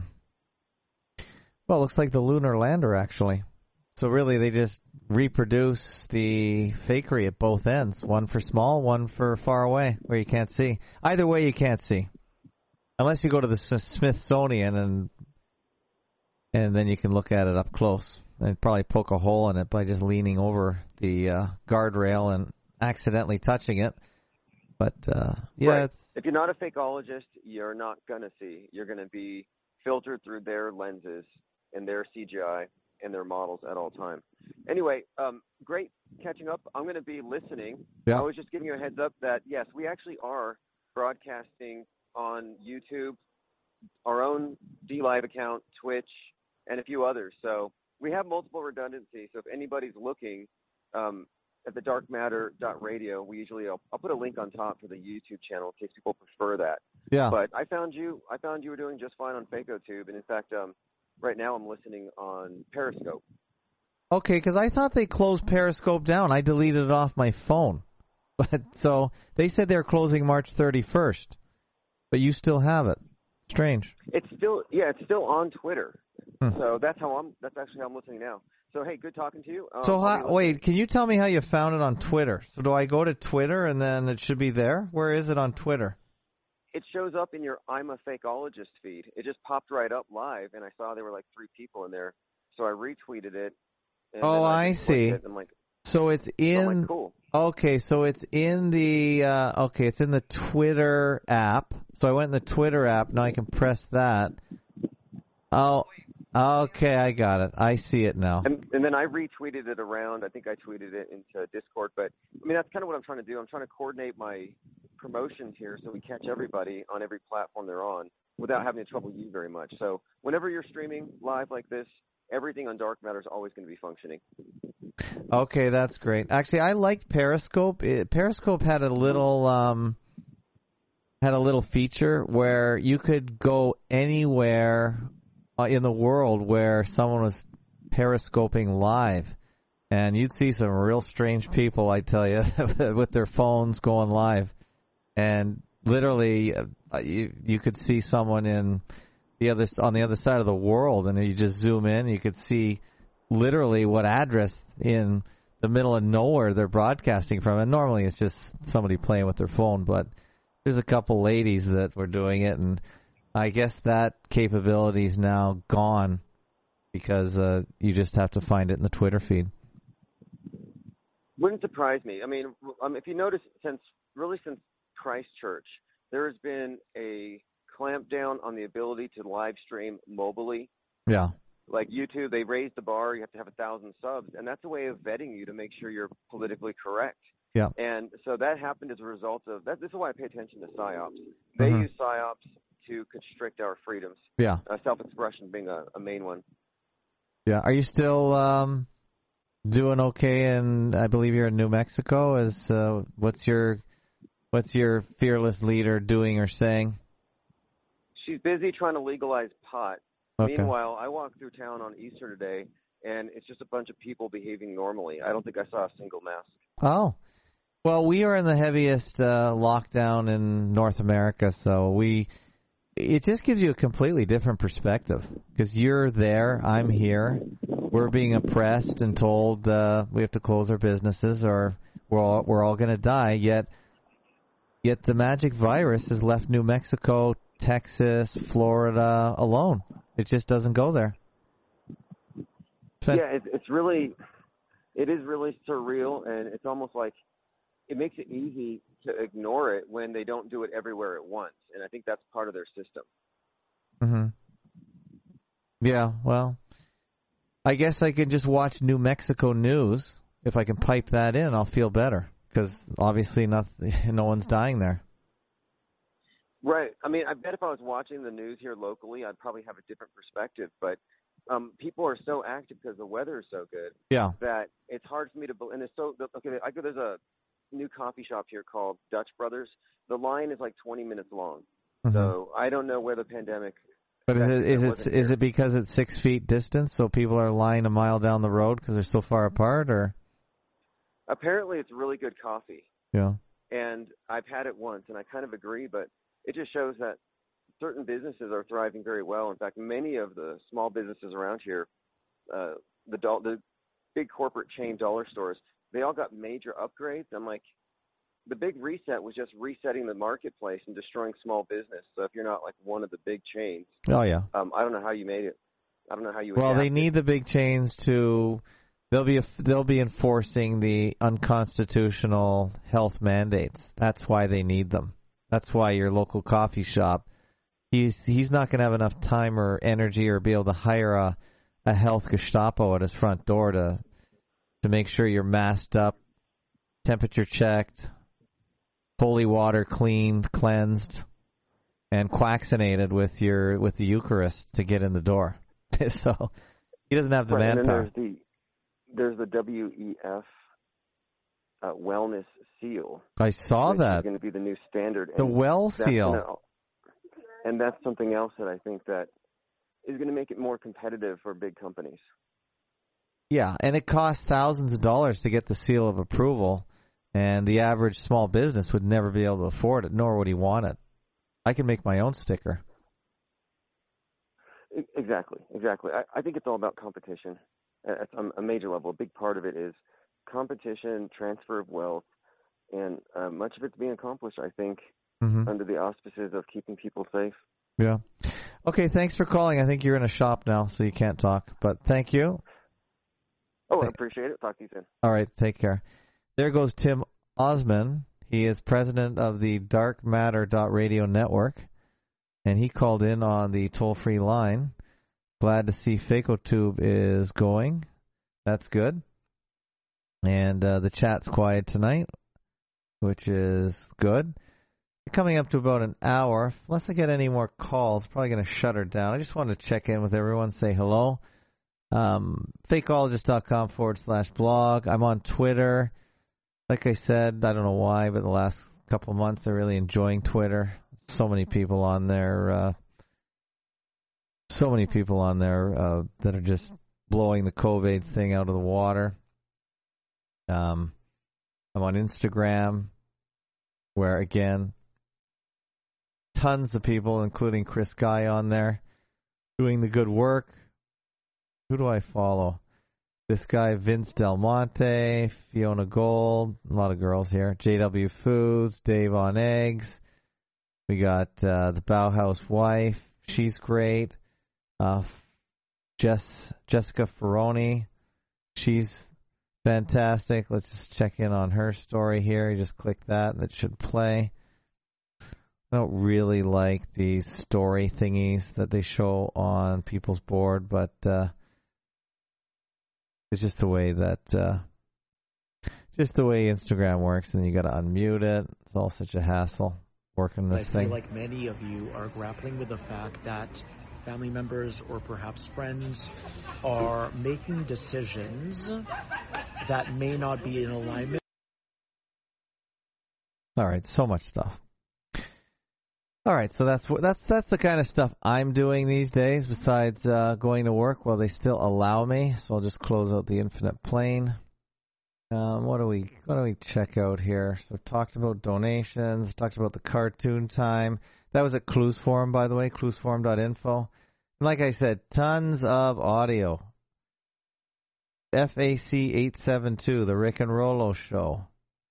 Speaker 1: looks like the lunar lander, actually. So really, they just reproduce the fakery at both ends. One for small, one for far away, where you can't see. Either way, you can't see. Unless you go to the Smithsonian, and then you can look at it up close. And probably poke a hole in it by just leaning over the guardrail and accidentally touching it. But,
Speaker 8: right. If you're not a fakeologist, you're not going to see. You're going to be filtered through their lenses and their CGI and their models at all time. Anyway, great catching up. I'm going to be listening.
Speaker 1: Yeah.
Speaker 8: I was just giving you a heads up that, yes, we actually are broadcasting on YouTube, our own DLive account, Twitch, and a few others. So we have multiple redundancies, so if anybody's looking at the darkmatter.radio, I'll put a link on top for the YouTube channel in case people prefer that.
Speaker 1: Yeah.
Speaker 8: But I found you were doing just fine on FakoTube, and in fact, right now I'm listening on Periscope.
Speaker 1: Okay, because I thought they closed Periscope down. I deleted it off my phone. But so they said they're closing March 31st, but you still have it. Strange.
Speaker 8: It's still on Twitter. So that's actually how I'm listening now. So hey, good talking to you.
Speaker 1: Wait, can you tell me how you found it on Twitter? So do I go to Twitter and then it should be there? Where is it on Twitter?
Speaker 8: It shows up in your I'm a Fakeologist feed. It just popped right up live, and I saw there were like 3 people in there. So I retweeted it. And
Speaker 1: I see. So it's in.
Speaker 8: Cool.
Speaker 1: Okay, so it's in the. It's in the Twitter app. So I went in the Twitter app. Now I can press that. Oh. Okay, I got it. I see it now.
Speaker 8: And then I retweeted it around. I think I tweeted it into Discord. But, I mean, that's kind of what I'm trying to do. I'm trying to coordinate my promotions here so we catch everybody on every platform they're on without having to trouble you very much. So whenever you're streaming live like this, everything on Dark Matter is always going to be functioning.
Speaker 1: Okay, that's great. Actually, I liked Periscope. Periscope had a little feature where you could go anywhere in the world where someone was periscoping live, and you'd see some real strange people, I tell you, with their phones going live, and literally you could see someone on the other side of the world, and you just zoom in, and you could see literally what address in the middle of nowhere they're broadcasting from, and normally it's just somebody playing with their phone, but there's a couple ladies that were doing it, and I guess that capability is now gone because you just have to find it in the Twitter feed.
Speaker 8: Wouldn't surprise me. I mean, if you notice, since Christchurch, there has been a clampdown on the ability to live stream mobily.
Speaker 1: Yeah.
Speaker 8: Like YouTube, they raised the bar. You have to have 1,000 subs, and that's a way of vetting you to make sure you're politically correct.
Speaker 1: Yeah.
Speaker 8: And so that happened as a result of that. This is why I pay attention to PSYOPs. They use PSYOPs to constrict our freedoms.
Speaker 1: Yeah.
Speaker 8: Self-expression being a main one.
Speaker 1: Yeah. Are you still doing okay? And I believe you're in New Mexico. What's your fearless leader doing or saying?
Speaker 8: She's busy trying to legalize pot.
Speaker 1: Okay.
Speaker 8: Meanwhile, I walked through town on Easter today, and it's just a bunch of people behaving normally. I don't think I saw a single mask.
Speaker 1: Oh. Well, we are in the heaviest lockdown in North America, so we it just gives you a completely different perspective because you're there, I'm here, we're being oppressed and told we have to close our businesses or we're all going to die. Yet the magic virus has left New Mexico, Texas, Florida alone. It just doesn't go there.
Speaker 8: Yeah, it is really surreal, and it's almost like it makes it easy to ignore it when they don't do it everywhere at once, and I think that's part of their system.
Speaker 1: Mm-hmm. Yeah, well, I guess I can just watch New Mexico news. If I can pipe that in, I'll feel better because obviously no one's dying there.
Speaker 8: Right. I mean, I bet if I was watching the news here locally, I'd probably have a different perspective, but people are so active because the weather is so good that it's hard for me to believe. And there's a new coffee shop here called Dutch Brothers. The line is like 20 minutes long. Mm-hmm. So I don't know where the pandemic.
Speaker 1: But is it because it's 6 feet distance, so people are lying a mile down the road because they're so far apart, or?
Speaker 8: Apparently, it's really good coffee.
Speaker 1: Yeah.
Speaker 8: And I've had it once, and I kind of agree, but it just shows that certain businesses are thriving very well. In fact, many of the small businesses around here, the big corporate chain dollar stores, they all got major upgrades. I'm like, the big reset was just resetting the marketplace and destroying small business. So if you're not like one of the big chains,
Speaker 1: oh yeah,
Speaker 8: I don't know how you made it. I don't know how you.
Speaker 1: Well, they need the big chains to. They'll be enforcing the unconstitutional health mandates. That's why they need them. That's why your local coffee shop, he's not going to have enough time or energy or be able to hire a health Gestapo at his front door to make sure you're masked up, temperature checked, holy water cleaned, cleansed, and quaxinated with the Eucharist to get in the door. So he doesn't have the manpower.
Speaker 8: And there's the WEF wellness seal.
Speaker 1: I saw that.
Speaker 8: It's going to be the new standard.
Speaker 1: The well seal.
Speaker 8: And that's something else that I think that is going to make it more competitive for big companies.
Speaker 1: Yeah, and it costs thousands of dollars to get the seal of approval, and the average small business would never be able to afford it, nor would he want it. I can make my own sticker.
Speaker 8: Exactly. I think it's all about competition at a major level. A big part of it is competition, transfer of wealth, and much of it's being accomplished, I think, under the auspices of keeping people safe.
Speaker 1: Yeah. Okay, thanks for calling. I think you're in a shop now, so you can't talk, but thank you.
Speaker 8: Oh, I appreciate it. Talk to you soon.
Speaker 1: All right, take care. There goes Tim Osman. He is president of the darkmatter.radio network, and he called in on the toll-free line. Glad to see FacoTube is going. That's good. And the chat's quiet tonight, which is good. Coming up to about an hour. Unless I get any more calls, probably going to shut her down. I just wanted to check in with everyone, say hello. Fakeologist.com/blog. I'm on Twitter. Like I said, I don't know why, but the last couple of months I'm really enjoying Twitter. So many people on there. That are just blowing the COVID thing out of the water. I'm on Instagram, where again, tons of people, including Chris Guy, on there doing the good work. Who do I follow? This guy, Vince Del Monte, Fiona Gold, a lot of girls here. JW Foods, Dave on Eggs. We got the Bauhaus wife. She's great. Jessica Ferroni. She's fantastic. Let's just check in on her story here. You just click that. That should play. I don't really like these story thingies that they show on people's board, but it's just the way Instagram works, and you got to unmute it. It's all such a hassle working this thing.
Speaker 9: I feel like many of you are grappling with the fact that family members or perhaps friends are making decisions that may not be in alignment.
Speaker 1: All right, so much stuff. All right, so that's the kind of stuff I'm doing these days. Besides going to work, well, they still allow me, so I'll just close out the infinite plane. What do we check out here? So talked about donations, talked about the cartoon time. That was at Clues Forum, by the way, cluesforum.info. Like I said, tons of audio. FAC 872, The Rick and Rollo Show.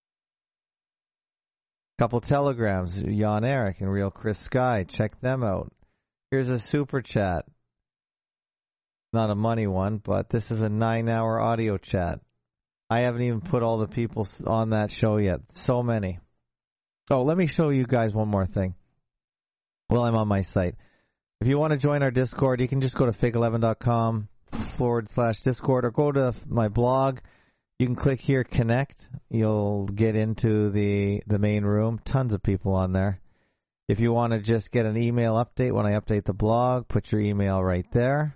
Speaker 1: Couple telegrams, Jan Eric and Real Chris Sky. Check them out. Here's a super chat. Not a money one, but this is a 9-hour audio chat. I haven't even put all the people on that show yet. So many. Oh, let me show you guys one more thing. Well, I'm on my site. If you want to join our Discord, you can just go to fake11.com/Discord or go to my blog. You can click here, connect. You'll get into the main room. Tons of people on there. If you want to just get an email update when I update the blog, put your email right there.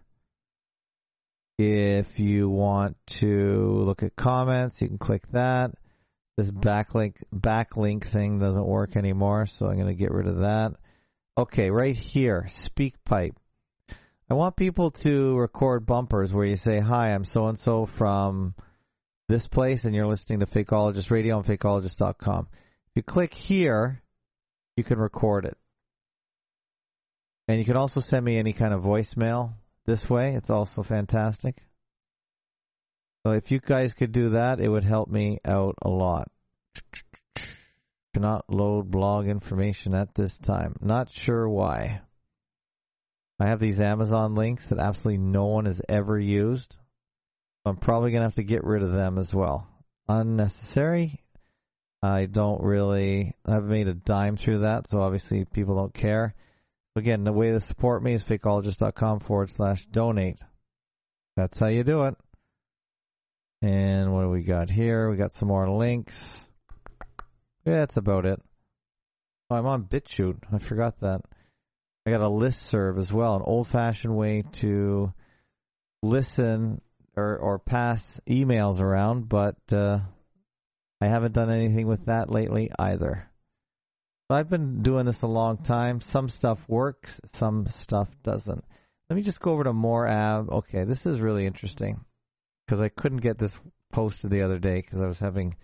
Speaker 1: If you want to look at comments, you can click that. This backlink thing doesn't work anymore, so I'm going to get rid of that. Okay, right here, SpeakPipe. I want people to record bumpers where you say, hi, I'm so-and-so from this place, and you're listening to Fakeologist Radio on Fakeologist.com. If you click here, you can record it. And you can also send me any kind of voicemail this way. It's also fantastic. So if you guys could do that, it would help me out a lot. Cannot load blog information at this time. Not sure why. I have these Amazon links that absolutely no one has ever used. I'm probably going to have to get rid of them as well. Unnecessary. I haven't made a dime through that, so obviously people don't care. Again, the way to support me is fakeologist.com/donate. That's how you do it. And what do we got here? We got some more links. Yeah, that's about it. Oh, I'm on BitChute. I forgot that. I got a listserv as well, an old-fashioned way to listen or pass emails around, but I haven't done anything with that lately either. So I've been doing this a long time. Some stuff works, some stuff doesn't. Let me just go over to Moab. Okay, this is really interesting because I couldn't get this posted the other day because I was having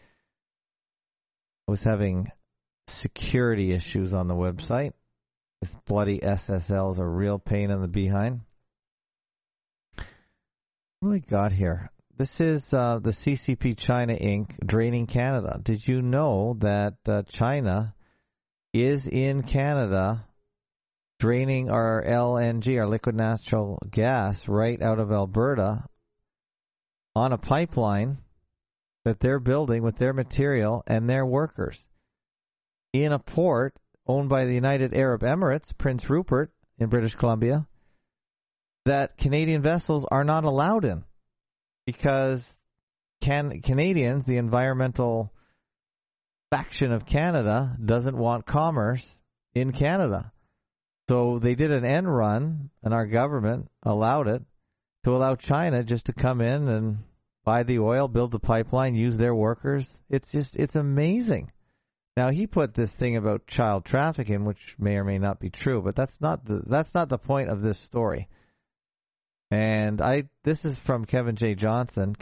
Speaker 1: security issues on the website. This bloody SSL is a real pain in the behind. What do we got here? This is the CCP China Inc. draining Canada. Did you know that China is in Canada draining our LNG, our liquid natural gas, right out of Alberta on a pipeline that they're building with their material and their workers in a port owned by the United Arab Emirates, Prince Rupert in British Columbia, that Canadian vessels are not allowed in because Canadians, the environmental faction of Canada, doesn't want commerce in Canada. So they did an end run, and our government allowed it to allow China just to come in and buy the oil, build the pipeline, use their workers. It's amazing. Now, he put this thing about child trafficking, which may or may not be true, but that's not the point of this story. And this is from Kevin J. Johnson,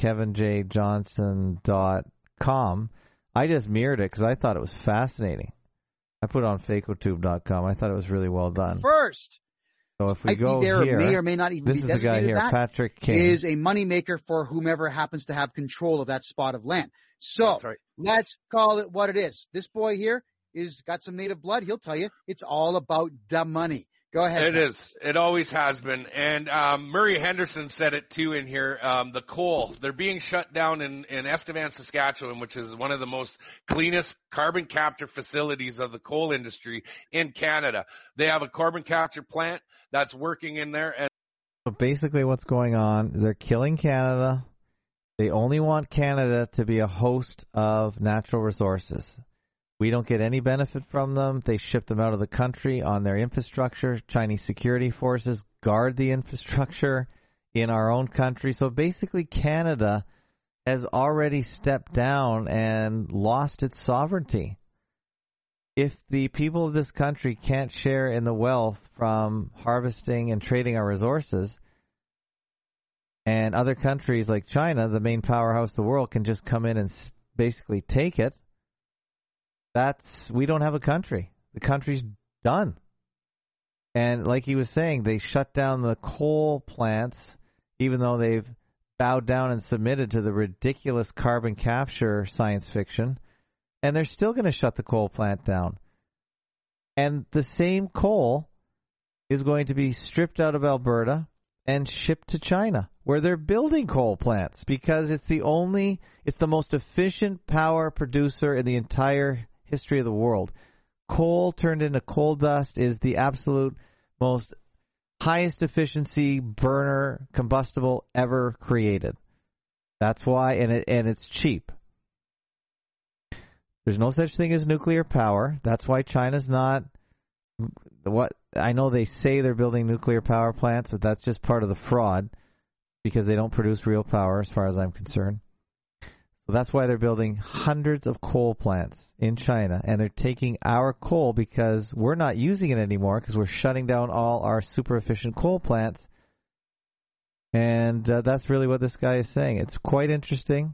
Speaker 1: kevinjjohnson.com. I just mirrored it because I thought it was fascinating. I put it on fakotube.com. I thought it was really well done.
Speaker 10: First,
Speaker 9: so if we go
Speaker 10: there,
Speaker 9: here,
Speaker 10: may or may not even
Speaker 9: this
Speaker 10: be
Speaker 9: is the guy here,
Speaker 10: that,
Speaker 9: Patrick King,
Speaker 10: is a moneymaker for whomever happens to have control of that spot of land. So let's call it what it is. This boy here is got some native blood. He'll tell you it's all about the money. Go ahead.
Speaker 11: It is. It always has been. And Murray Henderson said it too in here. The coal, they're being shut down in Estevan, Saskatchewan, which is one of the most cleanest carbon capture facilities of the coal industry in Canada. They have a carbon capture plant that's working in there. And
Speaker 1: so basically what's going on, they're killing Canada. They only want Canada to be a host of natural resources. We don't get any benefit from them. They ship them out of the country on their infrastructure. Chinese security forces guard the infrastructure in our own country. So basically Canada has already stepped down and lost its sovereignty. If the people of this country can't share in the wealth from harvesting and trading our resources, and other countries like China, the main powerhouse of the world, can just come in and basically take it, we don't have a country. The country's done. And like he was saying, they shut down the coal plants, even though they've bowed down and submitted to the ridiculous carbon capture science fiction. And they're still going to shut the coal plant down. And the same coal is going to be stripped out of Alberta and shipped to China, where they're building coal plants because it's the most efficient power producer in the entire history of the world. Coal turned into coal dust is the absolute most highest efficiency burner combustible ever created. That's why, and it's cheap. There's no such thing as nuclear power. That's why China's not what I know. They say they're building nuclear power plants, but that's just part of the fraud because they don't produce real power as far as I'm concerned. So that's why they're building hundreds of coal plants in China, and they're taking our coal because we're not using it anymore because we're shutting down all our super efficient coal plants. And that's really what this guy is saying. It's quite interesting.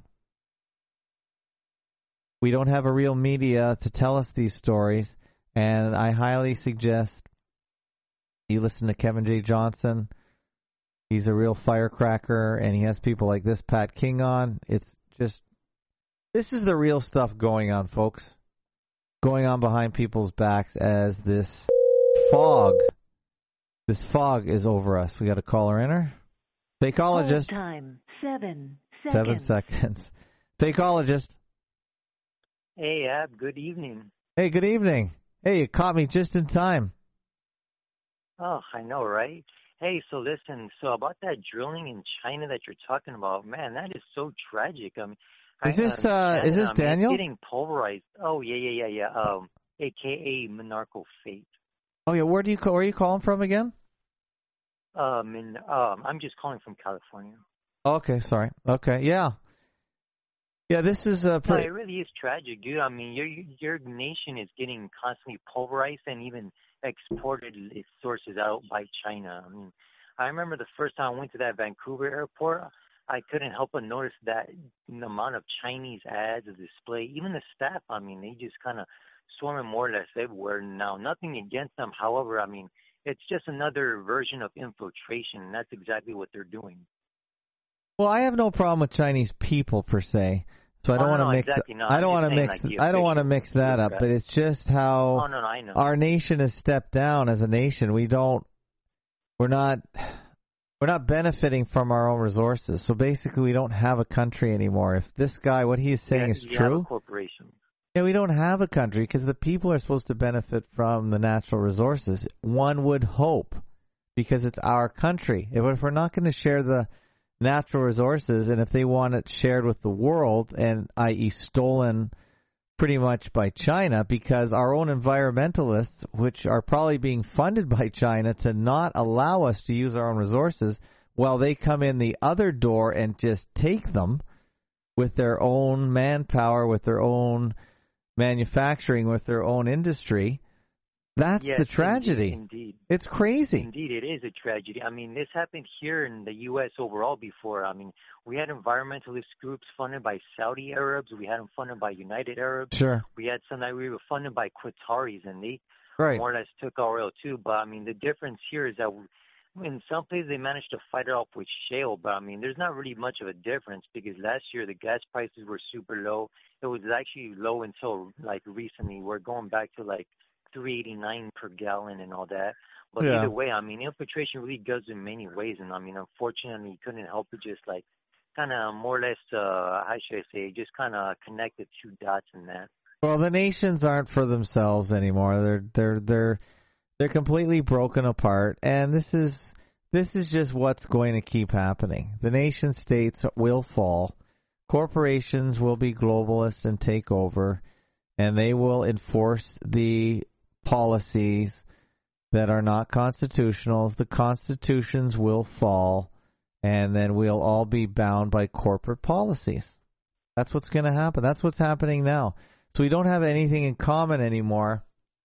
Speaker 1: We don't have a real media to tell us these stories, and I highly suggest you listen to Kevin J. Johnson. He's a real firecracker, and he has people like this Pat King on. It's just, this is the real stuff going on, folks. Going on behind people's backs as this fog is over us. We got a caller in her. Fakeologist.
Speaker 12: Hold time, 7 seconds.
Speaker 1: 7 seconds. Fakeologist.
Speaker 12: Hey, Ab, good evening.
Speaker 1: Hey, good evening. Hey, you caught me just in time.
Speaker 12: Oh, I know, right? Hey, so listen, so about that drilling in China that you're talking about, man, that is so tragic. I mean,
Speaker 1: Is this Daniel?
Speaker 12: It's getting pulverized. Oh, yeah. AKA Monarcho Fate.
Speaker 1: Oh yeah, where are you calling from again?
Speaker 12: I'm just calling from California.
Speaker 1: Okay, sorry. Okay, yeah. Yeah, this is
Speaker 12: No, it really is tragic, dude. I mean, your nation is getting constantly pulverized and even exported its sources out by China. I mean, I remember the first time I went to that Vancouver airport, I couldn't help but notice that the amount of Chinese ads, the display, even the staff, I mean, they just kind of swarming more or less everywhere now. Nothing against them. However, I mean, it's just another version of infiltration, and that's exactly what they're doing.
Speaker 1: Well, I have no problem with Chinese people per se, so I don't want to mix.
Speaker 12: Exactly, no,
Speaker 1: I don't want to mix. I don't want to mix that up. But it's just how
Speaker 12: I know.
Speaker 1: Our nation has stepped down as a nation. We're not benefiting from our own resources. So basically, we don't have a country anymore. If this guy, what he is saying is true,
Speaker 12: have a corporation.
Speaker 1: Yeah, we don't have a country because the people are supposed to benefit from the natural resources. One would hope, because it's our country. If we're not going to share the natural resources, and if they want it shared with the world, and i.e. stolen pretty much by China, because our own environmentalists, which are probably being funded by China to not allow us to use our own resources, while they come in the other door and just take them with their own manpower, with their own manufacturing, with their own industry. That's the tragedy.
Speaker 12: Indeed.
Speaker 1: It's crazy.
Speaker 12: Indeed, it is a tragedy. I mean, this happened here in the U.S. overall before. I mean, we had environmentalist groups funded by Saudi Arabs. We had them funded by United Arabs.
Speaker 1: Sure.
Speaker 12: We had some that we were funded by Qataris, and they
Speaker 1: right.
Speaker 12: more or less took our oil too. But, I mean, the difference here is that in some places they managed to fight it off with shale. But, I mean, there's not really much of a difference because last year the gas prices were super low. It was actually low until, like, recently. We're going back to, like, $3.89 per gallon and all that. But either way, I mean, infiltration really goes in many ways. And, I mean, unfortunately, you couldn't help but just, like, kind of more or less, how should I say, just kind of connect the two dots in that.
Speaker 1: Well, the nations aren't for themselves anymore. They're completely broken apart, and this is just what's going to keep happening. The nation states will fall. Corporations will be globalist and take over, and they will enforce the policies that are not constitutional. The constitutions will fall, and then we'll all be bound by corporate policies. That's what's going to happen. That's what's happening now. So we don't have anything in common anymore.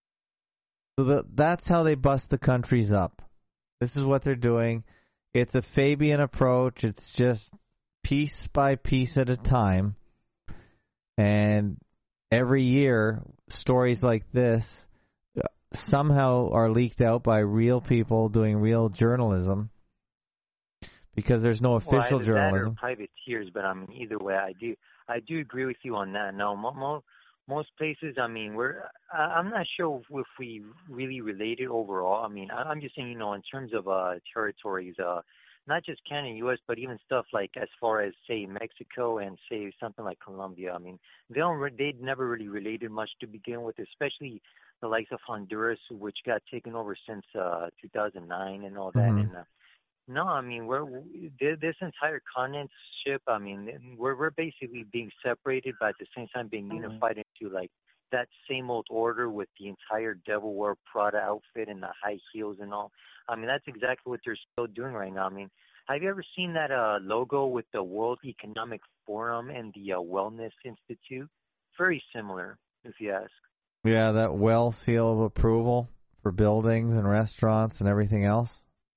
Speaker 1: So that's how they bust the countries up. This is what they're doing. It's a Fabian approach. It's just piece by piece at a time. And every year, stories like this somehow are leaked out by real people doing real journalism, because there's no official
Speaker 12: either
Speaker 1: journalism.
Speaker 12: That or privateers, but I mean, either way, I do agree with you on that. Now, most places, I mean, I'm not sure if we really related overall. I mean, I'm just saying, in terms of territories, not just Canada, U.S., but even stuff like as far as, say, Mexico and, say, something like Colombia. I mean, they'd never really related much to begin with, especially the likes of Honduras, which got taken over since 2009 and all that.
Speaker 1: Mm-hmm.
Speaker 12: And no, I mean, this entire continent ship, I mean, we're basically being separated, but at the same time being unified into like that same old order with the entire Devil Wear Prada outfit and the high heels and all. I mean, that's exactly what they're still doing right now. I mean, have you ever seen that logo with the World Economic Forum and the Wellness Institute? Very similar, if you ask.
Speaker 1: Yeah, that WELL seal of approval for buildings and restaurants and everything else.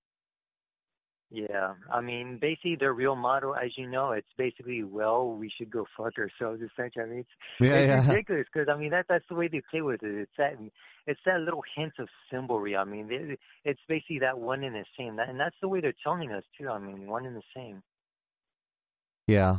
Speaker 12: Yeah, I mean, basically their real motto, as you know, it's basically, well, we should go fuck ourselves. Essentially, I mean, it's ridiculous because I mean that's the way they play with it. It's that little hint of symbolism. I mean, it's basically that one and the same, and that's the way they're telling us too. I mean, one and the same.
Speaker 1: Yeah,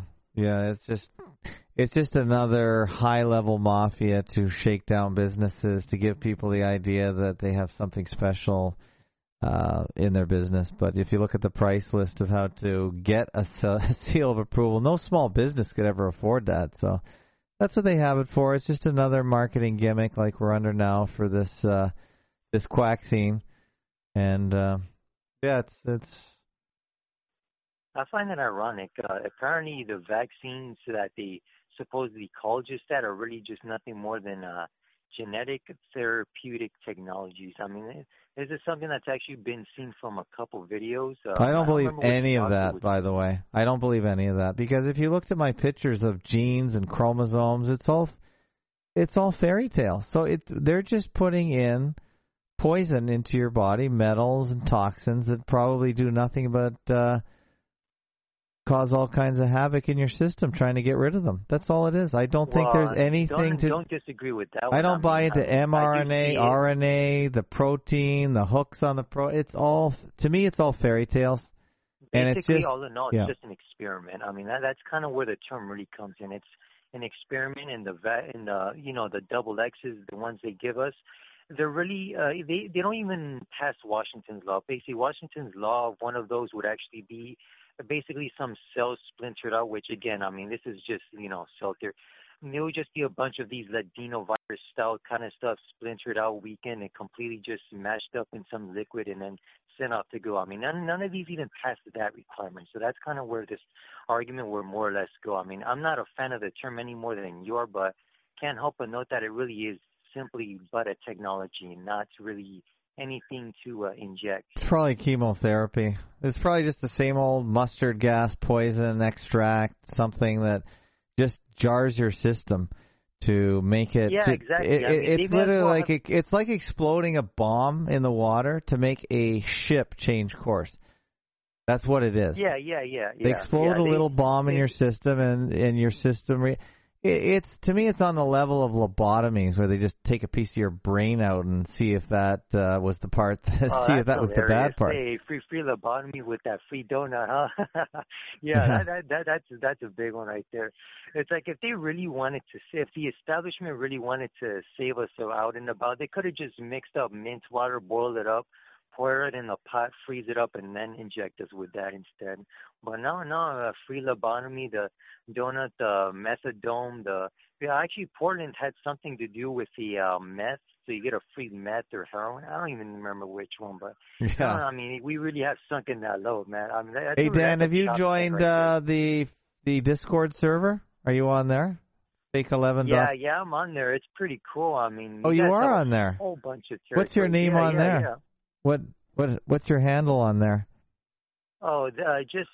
Speaker 1: it's just another high-level mafia to shake down businesses, to give people the idea that they have something special in their business. But if you look at the price list of how to get a seal of approval, no small business could ever afford that. So that's what they have it for. It's just another marketing gimmick like we're under now for this quack scene. And it's
Speaker 12: I find it ironic. Apparently the vaccines that they supposedly call just that are really just nothing more than genetic therapeutic technologies. I mean, is this something that's actually been seen from a couple videos?
Speaker 1: I don't believe any of that, by the way. I don't believe any of that, because if you looked at my pictures of genes and chromosomes, it's all fairy tale. So they're just putting in poison into your body, metals and toxins that probably do nothing but cause all kinds of havoc in your system, trying to get rid of them. That's all it is. I don't think there's anything
Speaker 12: don't disagree with that.
Speaker 1: I don't buy into mRNA, RNA, the protein, the hooks on the it's all, to me, it's all fairy tales. And
Speaker 12: basically,
Speaker 1: it's just,
Speaker 12: all in all, it's just an experiment. I mean, that's kind of where the term really comes in. It's an experiment, and the double X's, the ones they give us, they're really they don't even pass Washington's law. Basically, Washington's law, one of those would actually be basically some cells splintered out, which again, I mean, this is just, cell theory. There would just be a bunch of these Ladino virus style kind of stuff splintered out, weakened, and completely just mashed up in some liquid and then sent out to go. I mean, none of these even passed that requirement. So that's kind of where this argument will more or less go. I mean, I'm not a fan of the term any more than you are, but can't help but note that it really is simply but a technology, not really anything to inject.
Speaker 1: It's probably chemotherapy. It's probably just the same old mustard gas, poison extract, something that just jars your system to make it.
Speaker 12: Yeah, exactly.
Speaker 1: It's literally it's like exploding a bomb in the water to make a ship change course. That's what it is.
Speaker 12: Yeah.
Speaker 1: They explode a little bomb in your system, and your system. It's, to me, it's on the level of lobotomies, where they just take a piece of your brain out and see if that was the part. See if that was the bad part.
Speaker 12: Hey, free lobotomy with that free donut, huh? Yeah, that's a big one right there. It's like if they really wanted to, if the establishment really wanted to save us out and about, they could have just mixed up mint water, boiled it up, pour it in a pot, freeze it up, and then inject us with that instead. But no, free lobotomy, the donut, the methadone, actually Portland had something to do with the meth, so you get a free meth or heroin. I don't even remember which one, but I mean, we really have sunk in that low, man. I mean,
Speaker 1: hey Dan, have you joined the Discord server? Are you on there? Fake 11.
Speaker 12: Yeah, I'm on there. It's pretty cool. I mean,
Speaker 1: you are on there.
Speaker 12: A whole bunch of
Speaker 1: What's your name on there? Yeah. What's your handle on there?
Speaker 12: Oh, just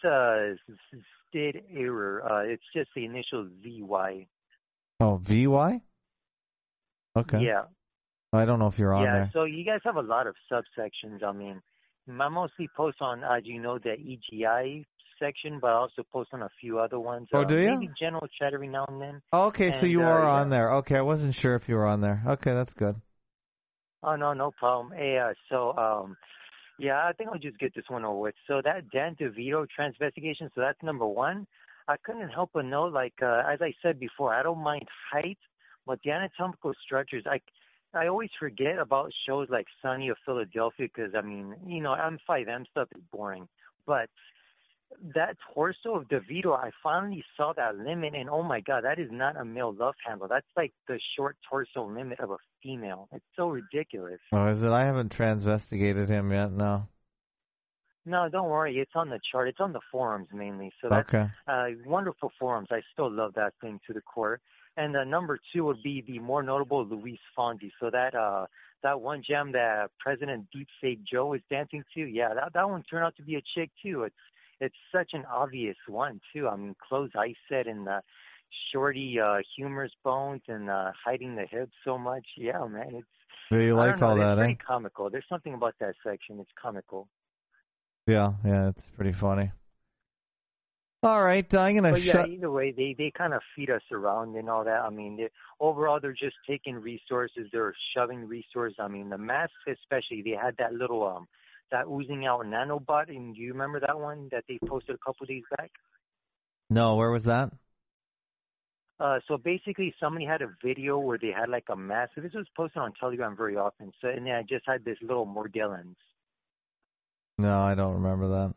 Speaker 12: Stid Error. It's just the initial ZY.
Speaker 1: Oh, VY? Okay.
Speaker 12: Yeah.
Speaker 1: I don't know if you're on there.
Speaker 12: Yeah, so you guys have a lot of subsections. I mean, I mostly post on, as you know, the EGI section, but I also post on a few other ones.
Speaker 1: Oh, do you?
Speaker 12: Maybe general chat every now and then.
Speaker 1: Okay, so you are on there. Okay, I wasn't sure if you were on there. Okay, that's good.
Speaker 12: Oh, no, no problem. Hey, yeah, I think I'll just get this one over with. So that Dan DeVito transvestigation, so that's number one. I couldn't help but know, like, as I said before, I don't mind height, but the anatomical structures, I always forget about shows like Sunny of Philadelphia because, I mean, you know, M5M stuff is boring. But that torso of DeVito, I finally saw that limit, and oh my God, that is not a male love handle. That's like the short torso limit of a female. It's so ridiculous.
Speaker 1: Oh, is it? I haven't transvestigated him yet, no.
Speaker 12: No, don't worry. It's on the chart. It's on the forums mainly. So that's
Speaker 1: Okay.
Speaker 12: wonderful forums. I still love that thing to the core. And number two would be the more notable Luis Fonsi. So that one gem that President Deepfake Joe was dancing to, yeah, that one turned out to be a chick too. It's such an obvious one too. I mean, closed eye set and shorty humorous bones and hiding the hips so much. Yeah, man, it's.
Speaker 1: Do you
Speaker 12: I
Speaker 1: like
Speaker 12: don't know,
Speaker 1: all
Speaker 12: it's
Speaker 1: that,
Speaker 12: pretty
Speaker 1: eh?
Speaker 12: comical. There's something about that section. It's comical.
Speaker 1: Yeah, it's pretty funny. All right, I'm going to
Speaker 12: But yeah,
Speaker 1: shut...
Speaker 12: either way, they kind of feed us around and all that. I mean, overall, they're just taking resources. They're shoving resources. I mean, the masks especially, they had that little, that oozing out nanobot. And do you remember that one that they posted a couple of days back?
Speaker 1: No, where was that?
Speaker 12: So basically, somebody had a video where they had like a mask. So this was posted on Telegram very often. So, and I just had this little Morgellons.
Speaker 1: No, I don't remember that.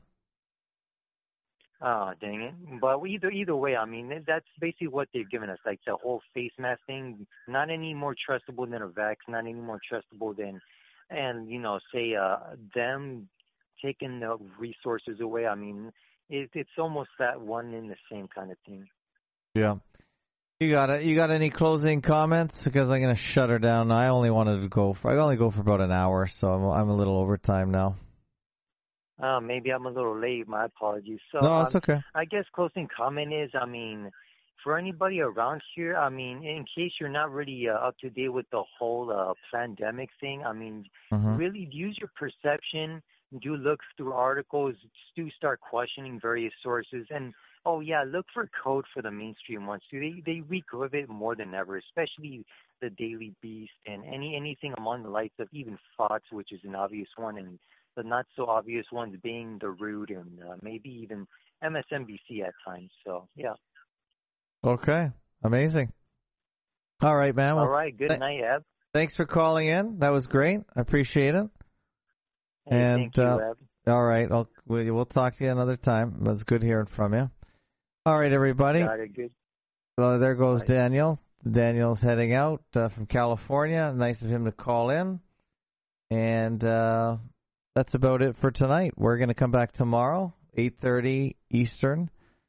Speaker 12: Oh, dang it. But either way, I mean, that's basically what they've given us, like the whole face mask thing, not any more trustable than a vax, not any more trustable than, and, you know, say them taking the resources away. I mean, it's almost that one and the same kind of thing.
Speaker 1: Yeah. You got it. You got any closing comments? Because I'm going to shut her down. I only go for about an hour, so I'm a little over time now.
Speaker 12: Maybe I'm a little late. My apologies. So,
Speaker 1: No, it's okay.
Speaker 12: I guess closing comment is, I mean, for anybody around here, I mean, in case you're not really up to date with the whole pandemic thing, I mean, really use your perception. Do look through articles. Do start questioning various sources. And, oh, yeah, look for code for the mainstream ones, too. They reek of it more than ever, especially the Daily Beast and anything among the likes of even Fox, which is an obvious one, and the not-so-obvious ones being The Root and maybe even MSNBC at times. So, yeah.
Speaker 1: Okay. Amazing. All right, man. Well,
Speaker 12: all right. Good night, Eb.
Speaker 1: Thanks for calling in. That was great. I appreciate it.
Speaker 12: Hey,
Speaker 1: and
Speaker 12: thank you, Eb.
Speaker 1: All right. We'll talk to you another time. It was good hearing from you. All right, everybody.
Speaker 12: Got it, good.
Speaker 1: Well, there goes
Speaker 12: Bye.
Speaker 1: Daniel. Daniel's heading out from California. Nice of him to call in. And that's about it for tonight. We're going to come back tomorrow, 8:30 Eastern.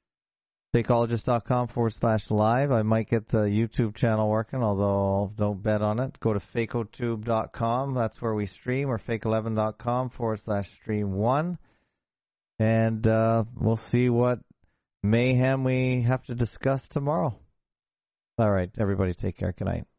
Speaker 1: Fakeologist.com/live. I might get the YouTube channel working, although don't bet on it. Go to fakeotube.com. That's where we stream, or fake11.com/stream1. And we'll see what mayhem we have to discuss tomorrow. All right, everybody, take care. Good night.